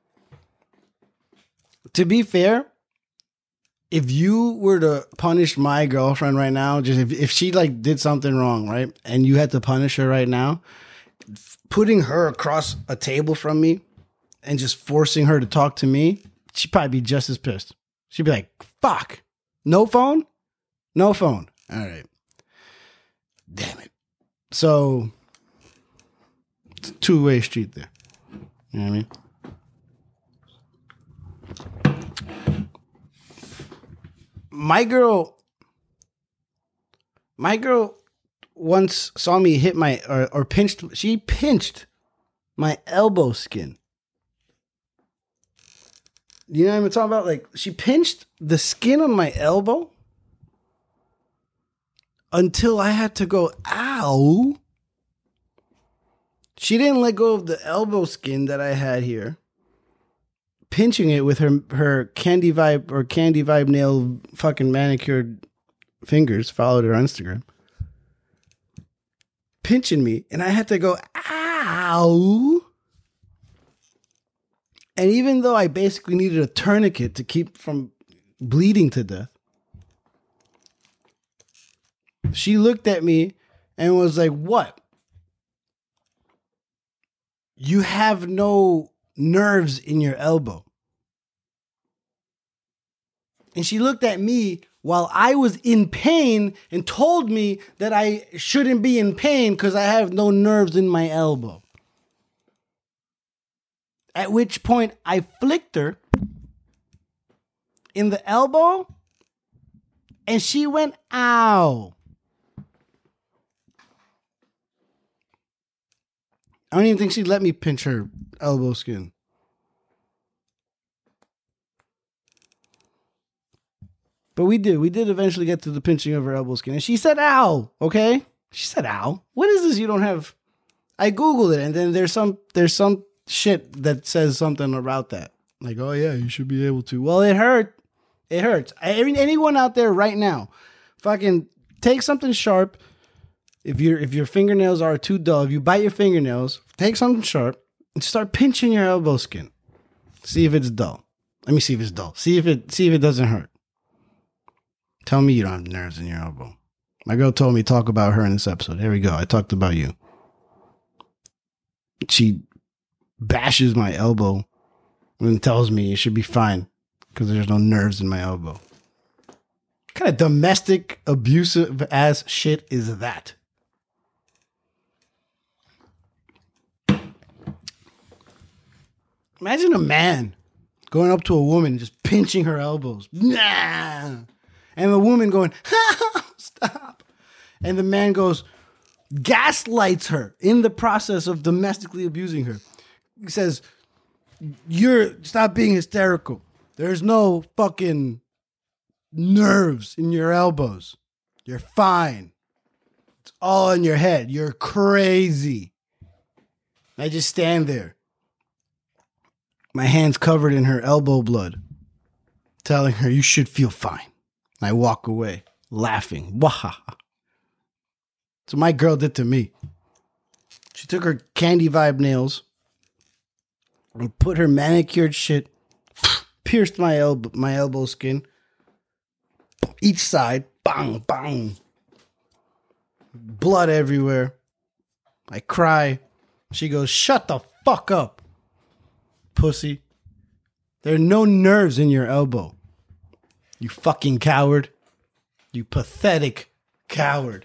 To be fair, if you were to punish my girlfriend right now, just if, if she like did something wrong, right? And you had to punish her right now, putting her across a table from me and just forcing her to talk to me, she'd probably be just as pissed. She'd be like, fuck, no phone? No phone. All right. Damn it. So it's a two-way street there. You know what I mean? My girl, my girl once saw me hit my, or, or pinched, she pinched my elbow skin. You know what I'm talking about? Like, she pinched the skin on my elbow until I had to go, ow. She didn't let go of the elbow skin that I had here, pinching it with her her Candy Vibe or Candy Vibe nail fucking manicured fingers. Followed her on Instagram. Pinching me, and I had to go, ow. And even though I basically needed a tourniquet to keep from bleeding to death, she looked at me and was like, what? You have no nerves in your elbow. And she looked at me while I was in pain and told me that I shouldn't be in pain because I have no nerves in my elbow. At which point I flicked her in the elbow and she went, ow. I don't even think she'd let me pinch her elbow skin. But we did. We did eventually get to the pinching of her elbow skin. And she said, ow, okay? She said, ow. What is this you don't have? I Googled it, and then there's some there's some shit that says something about that. Like, oh, yeah, you should be able to. Well, it hurt. It hurts. I, anyone out there right now, fucking take something sharp. If your if your fingernails are too dull, if you bite your fingernails, take something sharp and start pinching your elbow skin. See if it's dull. Let me see if it's dull. See if it see if it doesn't hurt. Tell me you don't have nerves in your elbow. My girl told me talk about her in this episode. Here we go. I talked about you. She bashes my elbow and tells me it should be fine because there's no nerves in my elbow. What kind of domestic abusive ass shit is that? Imagine a man going up to a woman and just pinching her elbows. Nah. And the woman going, stop. And the man goes, gaslights her in the process of domestically abusing her. He says, you're, stop being hysterical. There's no fucking nerves in your elbows. You're fine. It's all in your head. You're crazy. I just stand there. My hands covered in her elbow blood, telling her, you should feel fine. I walk away, laughing. Wahaha. So my girl did to me. She took her candy vibe nails and put her manicured shit, pierced my elbow, my elbow skin, each side, bang, bang. Blood everywhere. I cry. She goes, shut the fuck up, pussy. There are no nerves in your elbow. You fucking coward. You pathetic coward.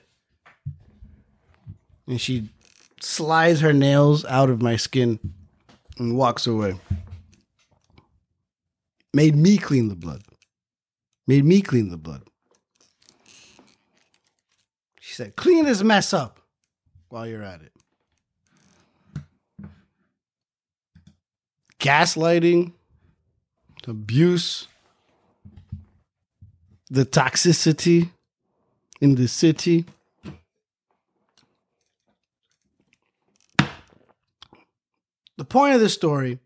And she slides her nails out of my skin and walks away. Made me clean the blood. Made me clean the blood. She said, clean this mess up while you're at it. Gaslighting, abuse, the toxicity in the city. The point of this story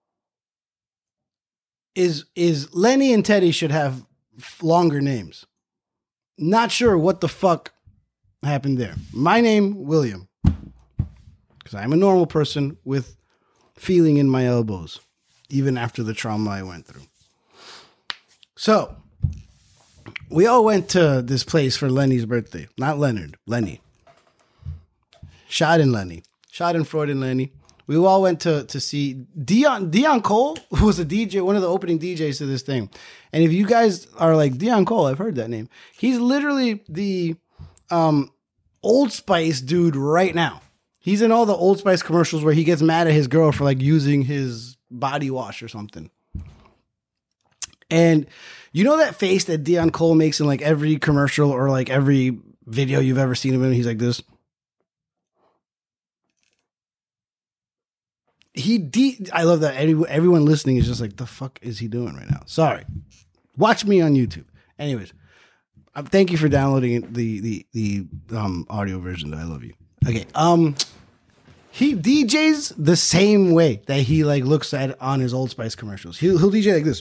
is, is Lenny and Teddy should have longer names. Not sure what the fuck happened there. My name, William. Because I'm a normal person with feeling in my elbows, even after the trauma I went through. So, we all went to this place for Lenny's birthday. Not Leonard, Lenny. Schadenlenny. Schadenfreude and Lenny. We all went to to see Dion. Dion Cole was a D J, one of the opening D Js to this thing. And if you guys are like, Dion Cole, I've heard that name. He's literally the um, Old Spice dude right now. He's in all the Old Spice commercials where he gets mad at his girl for like using his body wash or something. And you know that face that Dion Cole makes in like every commercial or like every video you've ever seen of him? He's like this. He de- I love that. Everyone listening is just like, the fuck is he doing right now? Sorry. Watch me on YouTube. Anyways, um, thank you for downloading the the the um, audio version. I love you. Okay. Um, he D Js the same way that he like looks at on his Old Spice commercials. He'll, he'll D J like this.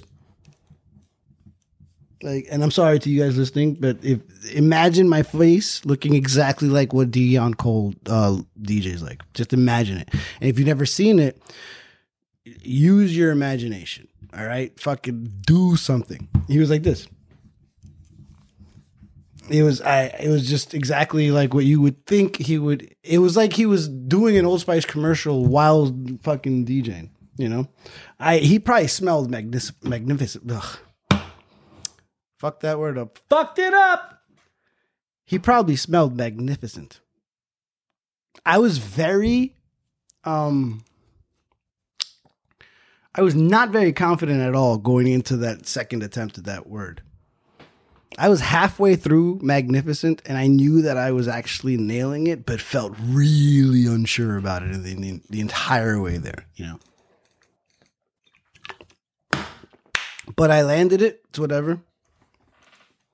Like, and I'm sorry to you guys listening, but if imagine my face looking exactly like what Dion Cole uh, D Js like. Just imagine it. And if you've never seen it, use your imagination. All right, fucking do something. He was like this. It was I. It was just exactly like what you would think he would. It was like he was doing an Old Spice commercial while fucking DJing. You know, I he probably smelled magnific- magnificent. Ugh. Fuck that word up. Fucked it up. He probably smelled magnificent. I was very, um, I was not very confident at all going into that second attempt at that word. I was halfway through magnificent and I knew that I was actually nailing it, but felt really unsure about it the, the, the entire way there, you know. But I landed it. It's whatever.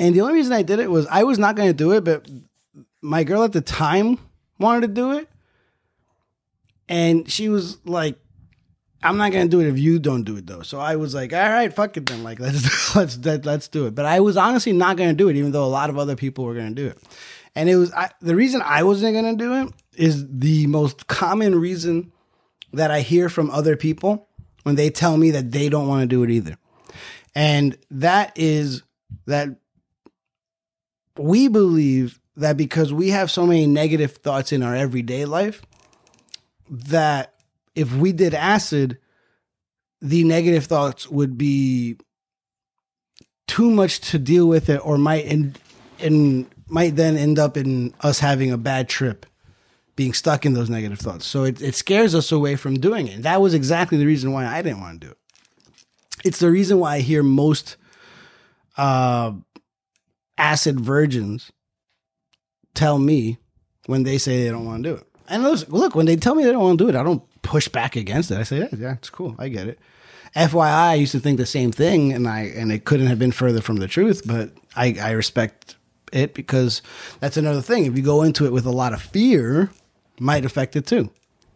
And the only reason I did it was I was not going to do it, but my girl at the time wanted to do it. And she was like, I'm not going to do it if you don't do it, though. So I was like, all right, fuck it then. Like, let's let's let's do it. But I was honestly not going to do it, even though a lot of other people were going to do it. And it was I, the reason I wasn't going to do it is the most common reason that I hear from other people when they tell me that they don't want to do it either. And that is that we believe that because we have so many negative thoughts in our everyday life, that if we did acid, the negative thoughts would be too much to deal with it, or might and and might then end up in us having a bad trip, being stuck in those negative thoughts. So it, it scares us away from doing it. And that was exactly the reason why I didn't want to do it. It's the reason why I hear most uh, acid virgins tell me when they say they don't want to do it. And look, when they tell me they don't want to do it, I don't push back against it. I say, yeah, yeah, it's cool. I get it. F Y I, I used to think the same thing, and I and it couldn't have been further from the truth, but I, I respect it, because that's another thing. If you go into it with a lot of fear, it might affect it too.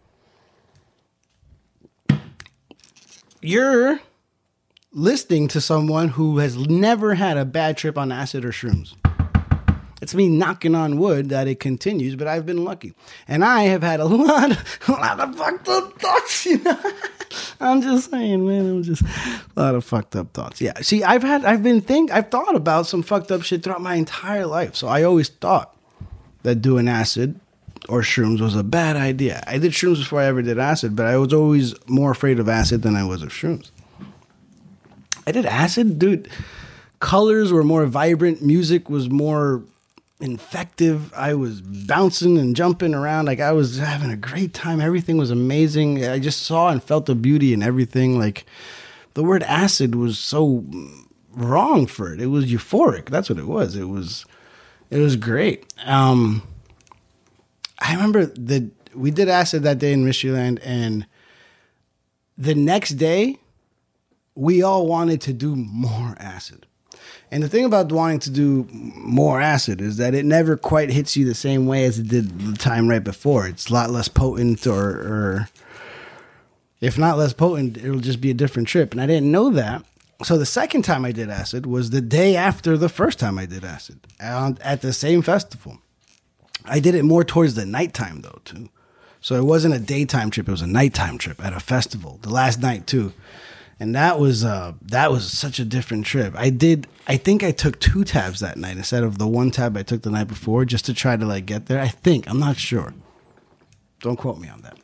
You're listening to someone who has never had a bad trip on acid or shrooms. It's me knocking on wood that it continues, but I've been lucky. And I have had a lot, a lot of fucked up thoughts, you know. I'm just saying, man, I'm just a lot of fucked up thoughts. Yeah. See, I've had, I've been think, I've thought about some fucked up shit throughout my entire life. So I always thought that doing acid or shrooms was a bad idea. I did shrooms before I ever did acid, but I was always more afraid of acid than I was of shrooms. I did acid, dude. Colors were more vibrant. Music was more infective. I was bouncing and jumping around. Like, I was having a great time. Everything was amazing. I just saw and felt the beauty in everything. Like, the word acid was so wrong for it. It was euphoric. That's what it was. It was, it was great. Um, I remember that we did acid that day in Michigan, and the next day we all wanted to do more acid. And the thing about wanting to do more acid is that it never quite hits you the same way as it did the time right before. It's a lot less potent, or, or if not less potent, it'll just be a different trip. And I didn't know that. So the second time I did acid was the day after the first time I did acid, at the same festival. I did it more towards the nighttime, though, too. So it wasn't a daytime trip. It was a nighttime trip at a festival, the last night, too. And that was uh, that was such a different trip. I did, I think I took two tabs that night instead of the one tab I took the night before, just to try to like get there. I think, I'm not sure. Don't quote me on that.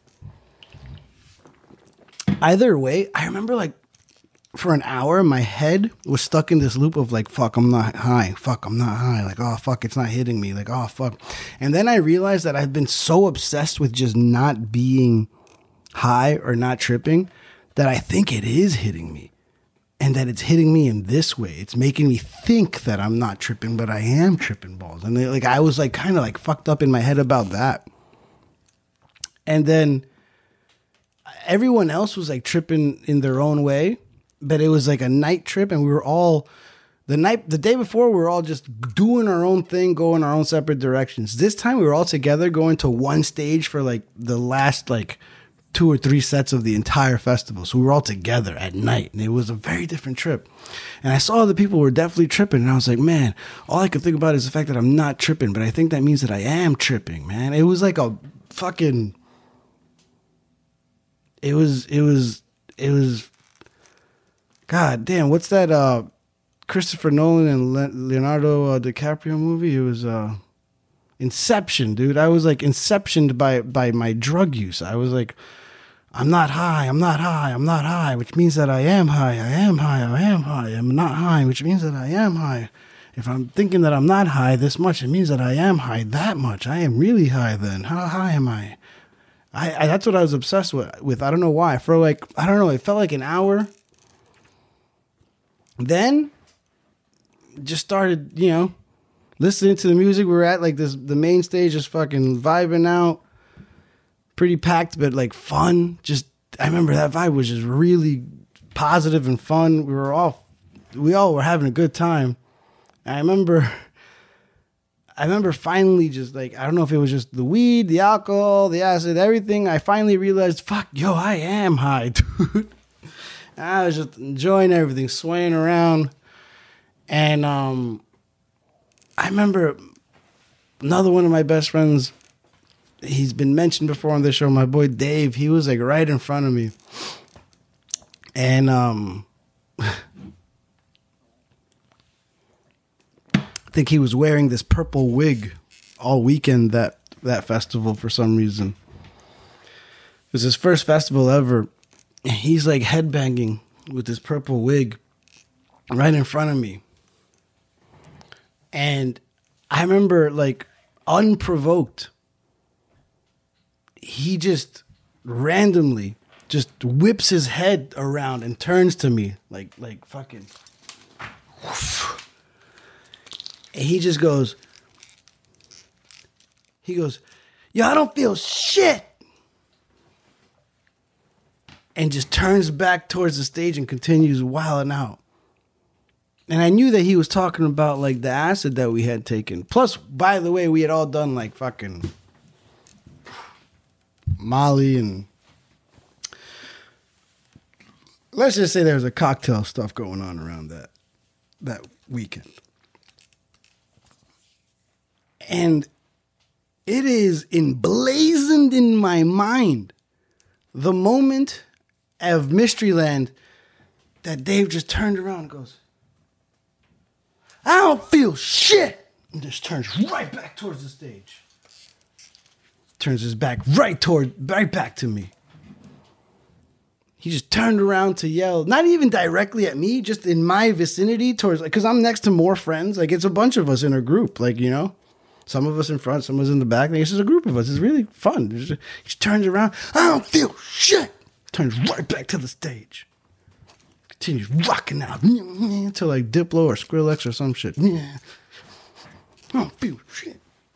Either way, I remember like for an hour, my head was stuck in this loop of like, fuck, I'm not high. Fuck, I'm not high. Like, oh, fuck, it's not hitting me. Like, oh, fuck. And then I realized that I've been so obsessed with just not being high or not tripping that I think it is hitting me, and that it's hitting me in this way. It's making me think that I'm not tripping, but I am tripping balls. And they, like, I was like kind of like fucked up in my head about that. And then everyone else was like tripping in their own way, but it was like a night trip, and we were all the night, the day before, we were all just doing our own thing, going our own separate directions. This time we were all together going to one stage for like the last like two or three sets of the entire festival. So we were all together at night, and it was a very different trip. And I saw the people were definitely tripping, and I was like, man, all I could think about is the fact that I'm not tripping, but I think that means that I am tripping, man. It was like a fucking, it was, it was, it was, God damn, what's that, uh, Christopher Nolan and Le- Leonardo uh, DiCaprio movie? It was, uh, Inception, dude. I was like inceptioned by, by my drug use. I was like, I'm not high, I'm not high, I'm not high, which means that I am high, I am high, I am high, I'm not high, which means that I am high. If I'm thinking that I'm not high this much, it means that I am high that much. I am really high then. How high am I? I, I that's what I was obsessed with, with. I don't know why. For like, I don't know, it felt like an hour. Then, just started, you know, listening to the music. We were at like this, the main stage, just fucking vibing out. Pretty packed, but like fun. Just, I remember that vibe was just really positive and fun. We were all, we all were having a good time. I remember, I remember finally just like, I don't know if it was just the weed, the alcohol, the acid, everything. I finally realized, fuck, yo, I am high, dude. I was just enjoying everything, swaying around. And um, I remember another one of my best friends, he's been mentioned before on this show, my boy Dave, he was like right in front of me. And um, I think he was wearing this purple wig all weekend that, that festival for some reason. It was his first festival ever. And he's like headbanging with this purple wig right in front of me. And I remember like unprovoked, he just randomly just whips his head around and turns to me like like fucking whoosh. And he just goes he goes yo, I don't feel shit, and just turns back towards the stage and continues wilding out. And I knew that he was talking about like the acid that we had taken. Plus, by the way, we had all done like fucking Molly and let's just say there was a cocktail stuff going on around that that weekend. And it is emblazoned in my mind the moment of Mysteryland that Dave just turned around and goes, I don't feel shit, and just turns right back towards the stage. Turns his back right toward, right back to me. He just turned around to yell, not even directly at me, just in my vicinity towards, because I'm next to more friends. Like, it's a bunch of us in a group, like, you know, some of us in front, some of us in the back. Like, it's just a group of us. It's really fun. It's just, he just turns around, I don't feel shit. Turns right back to the stage. Continues rocking out to like Diplo or Skrillex or some shit. I don't feel shit.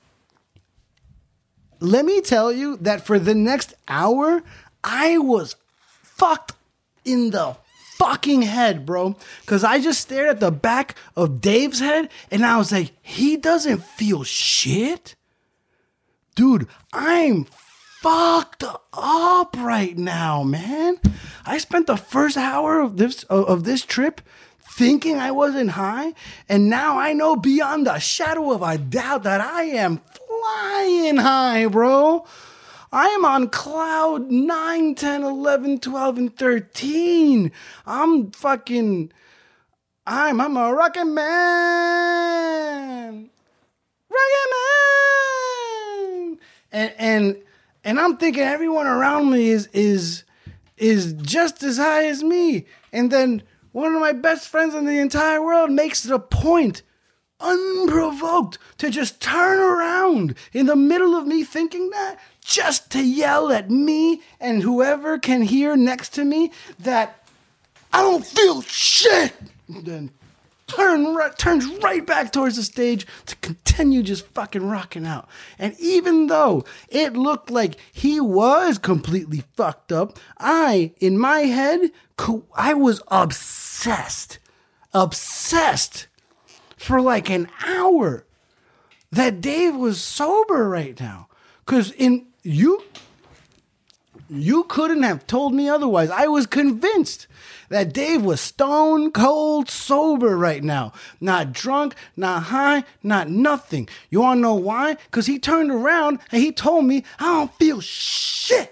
Let me tell you that for the next hour, I was fucked in the fucking head, bro. Because I just stared at the back of Dave's head and I was like, he doesn't feel shit? Dude, I'm fucked up right now, man. I spent the first hour of this of, of this trip thinking I wasn't high, and now I know beyond a shadow of a doubt that I am flying high, bro. I am on cloud nine, ten, eleven, twelve, and thirteen. I'm fucking, I'm, I'm a rocket man. Rocket man. And, and, and I'm thinking everyone around me is, is, is just as high as me. And then one of my best friends in the entire world makes it a point, unprovoked, to just turn around in the middle of me thinking that, just to yell at me and whoever can hear next to me that I don't feel shit. And then turn right, turns right back towards the stage to continue just fucking rocking out. And even though it looked like he was completely fucked up, I, in my head, I was obsessed, obsessed for like an hour that Dave was sober right now. Because in you, you couldn't have told me otherwise. I was convinced that Dave was stone cold sober right now. Not drunk, not high, not nothing. You want to know why? Because he turned around and he told me, I don't feel shit.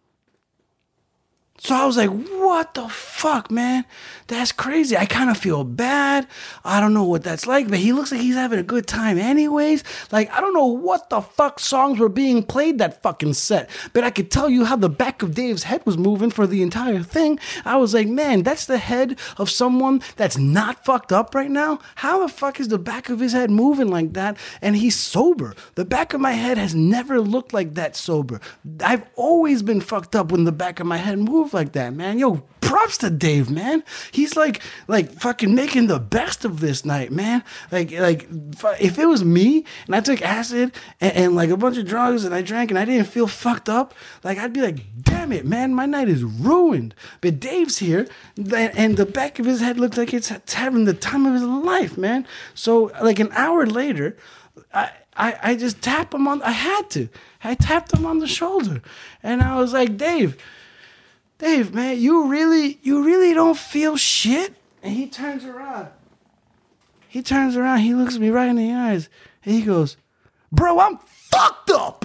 So I was like, what the fuck, man? That's crazy. I kind of feel bad. I don't know what that's like, but he looks like he's having a good time anyways. Like, I don't know what the fuck songs were being played that fucking set, but I could tell you how the back of Dave's head was moving for the entire thing. I was like, man, that's the head of someone that's not fucked up right now. How the fuck is the back of his head moving like that? And he's sober. The back of my head has never looked like that sober. I've always been fucked up when the back of my head moved like that, man. Yo, props to Dave, man. He's like, like fucking making the best of this night, man. Like, like if it was me and I took acid and, and like a bunch of drugs and I drank and I didn't feel fucked up, like I'd be like, damn it, man, my night is ruined. But Dave's here and the back of his head looks like it's, it's having the time of his life, man. So like an hour later, I, I, I just tapped him on, I had to. I tapped him on the shoulder and I was like, Dave, Dave, man, you really, you really don't feel shit? And he turns around. He turns around, he looks me right in the eyes and he goes, bro, I'm fucked up.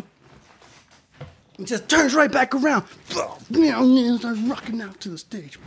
He just turns right back around. Starts rocking out to the stage.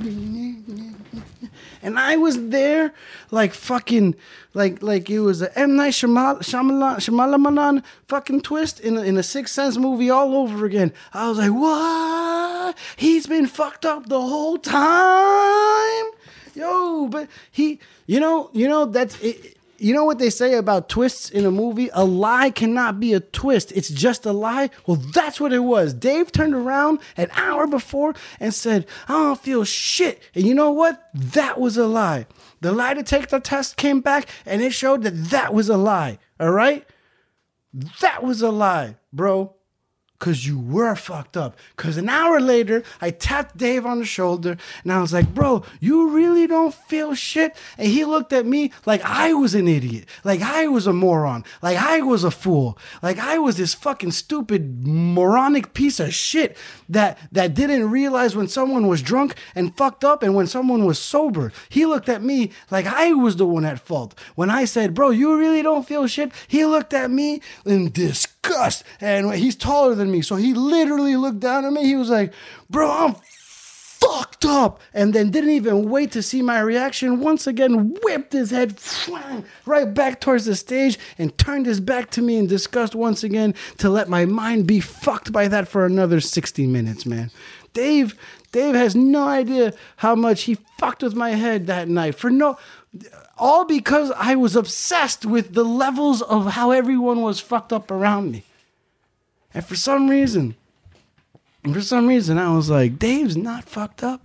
And I was there like fucking, like like it was a M. Night Shyamalan, Shyamalan fucking twist in a, in a Sixth Sense movie all over again. I was like, what? He's been fucked up the whole time? Yo, but he, you know, you know, that's it. You know what they say about twists in a movie? A lie cannot be a twist. It's just a lie. Well, that's what it was. Dave turned around an hour before and said, I don't feel shit. And you know what? That was a lie. The lie detector test came back and it showed that that was a lie. All right? That was a lie, bro. Because you were fucked up. Because an hour later, I tapped Dave on the shoulder and I was like, bro, you really don't feel shit? And he looked at me like I was an idiot. Like I was a moron. Like I was a fool. Like I was this fucking stupid, moronic piece of shit that, that didn't realize when someone was drunk and fucked up and when someone was sober. He looked at me like I was the one at fault. When I said, bro, you really don't feel shit? He looked at me in disgust. And he's taller than me, so he literally looked down at me. He was like, bro, I'm fucked up. And then didn't even wait to see my reaction. Once again, whipped his head right back towards the stage and turned his back to me in disgust once again to let my mind be fucked by that for another sixty minutes, man. Dave, Dave has no idea how much he fucked with my head that night for no... All because I was obsessed with the levels of how everyone was fucked up around me. And for some reason, for some reason, I was like, Dave's not fucked up.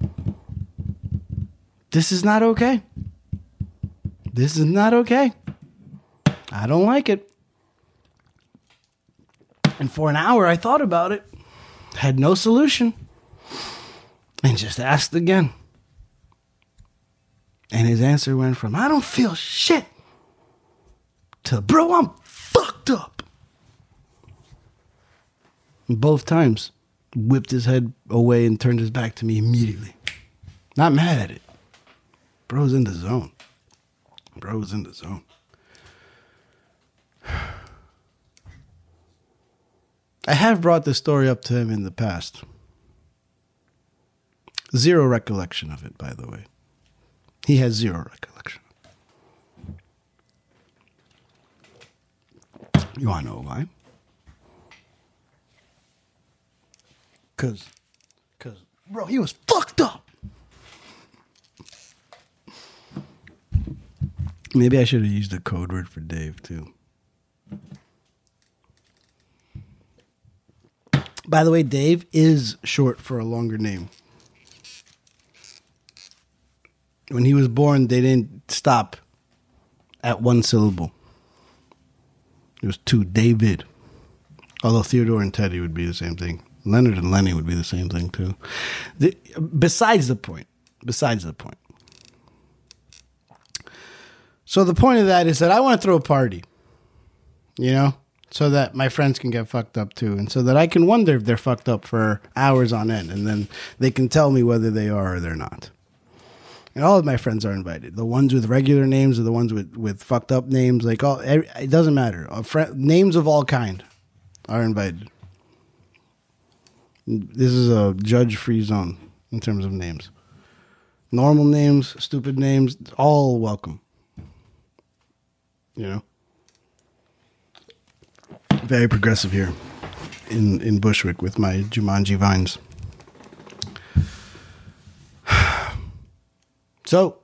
This is not okay. This is not okay. I don't like it. And for an hour, I thought about it, had no solution, and just asked again. And his answer went from, I don't feel shit, to, bro, I'm fucked up. And both times, whipped his head away and turned his back to me immediately. Not mad at it. Bro's in the zone. Bro's in the zone. I have brought this story up to him in the past. Zero recollection of it, by the way. He has zero recollection. You want to know why? Because, because, bro, he was fucked up. Maybe I should have used a code word for Dave, too. By the way, Dave is short for a longer name. When he was born, they didn't stop at one syllable. It was two, David. Although Theodore and Teddy would be the same thing. Leonard and Lenny would be the same thing, too. The, besides the point. Besides the point. So the point of that is that I want to throw a party. You know? So that my friends can get fucked up, too. And so that I can wonder if they're fucked up for hours on end. And then they can tell me whether they are or they're not. And all of my friends are invited. The ones with regular names or the ones with, with fucked up names. Like all, it doesn't matter. Fr- names of all kind are invited. This is a judge-free zone in terms of names. Normal names, stupid names, all welcome. You know? Very progressive here in, in Bushwick with my Jumanji vines. So,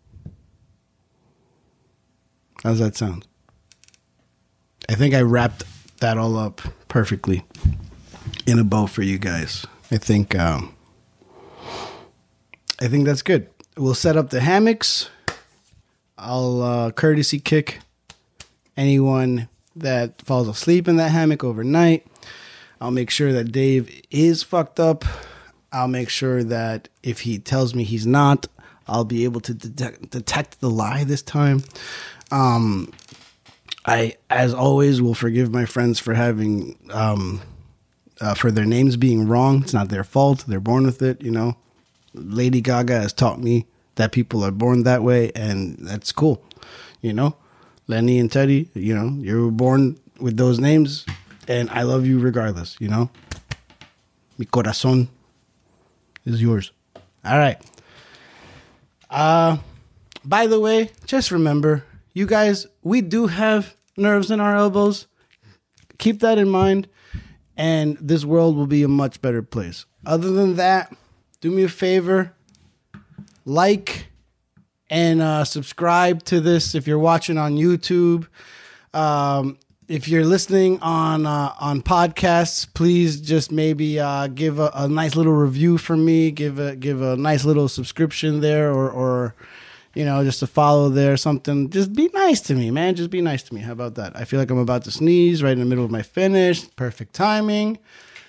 how's that sound? I think I wrapped that all up perfectly in a bow for you guys. I think um, I think that's good. We'll set up the hammocks. I'll uh, courtesy kick anyone that falls asleep in that hammock overnight. I'll make sure that Dave is fucked up. I'll make sure that if he tells me he's not, I'll be able to detect, detect the lie this time. Um, I, as always, will forgive my friends for having, um, uh, for their names being wrong. It's not their fault. They're born with it, you know. Lady Gaga has taught me that people are born that way, and that's cool, you know. Lenny and Teddy, you know, you were born with those names, and I love you regardless, you know. Mi corazón is yours. All right. Uh, by the way, just remember, you guys, we do have nerves in our elbows. Keep that in mind, and this world will be a much better place. Other than that, do me a favor, like and uh, subscribe to this if you're watching on YouTube. Um, if you're listening on uh, on podcasts, please just maybe uh, give a, a nice little review for me. Give a give a nice little subscription there, or or you know, just a follow there, something. Just be nice to me, man. Just be nice to me. How about that? I feel like I'm about to sneeze right in the middle of my finish. Perfect timing.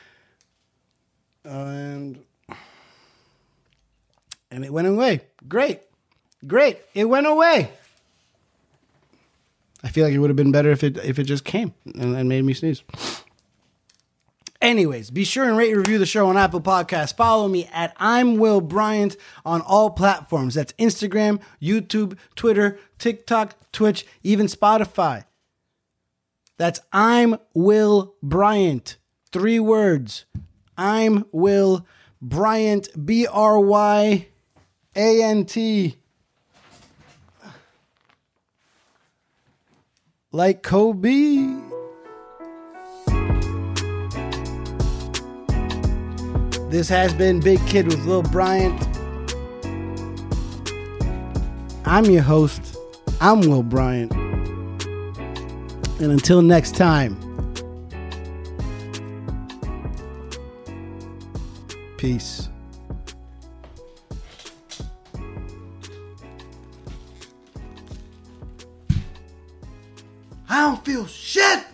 And and it went away. Great. Great. It went away. I feel like it would have been better if it if it just came and, and made me sneeze. Anyways, be sure and rate and review the show on Apple Podcasts. Follow me at I'm Will Bryant on all platforms. That's Instagram, YouTube, Twitter, TikTok, Twitch, even Spotify. That's I'm Will Bryant. Three words. I'm Will Bryant. B R Y A N T. Like Kobe. This has been Big Kid with Will Bryant. I'm your host. I'm Will Bryant. And until next time, peace. I don't feel shit.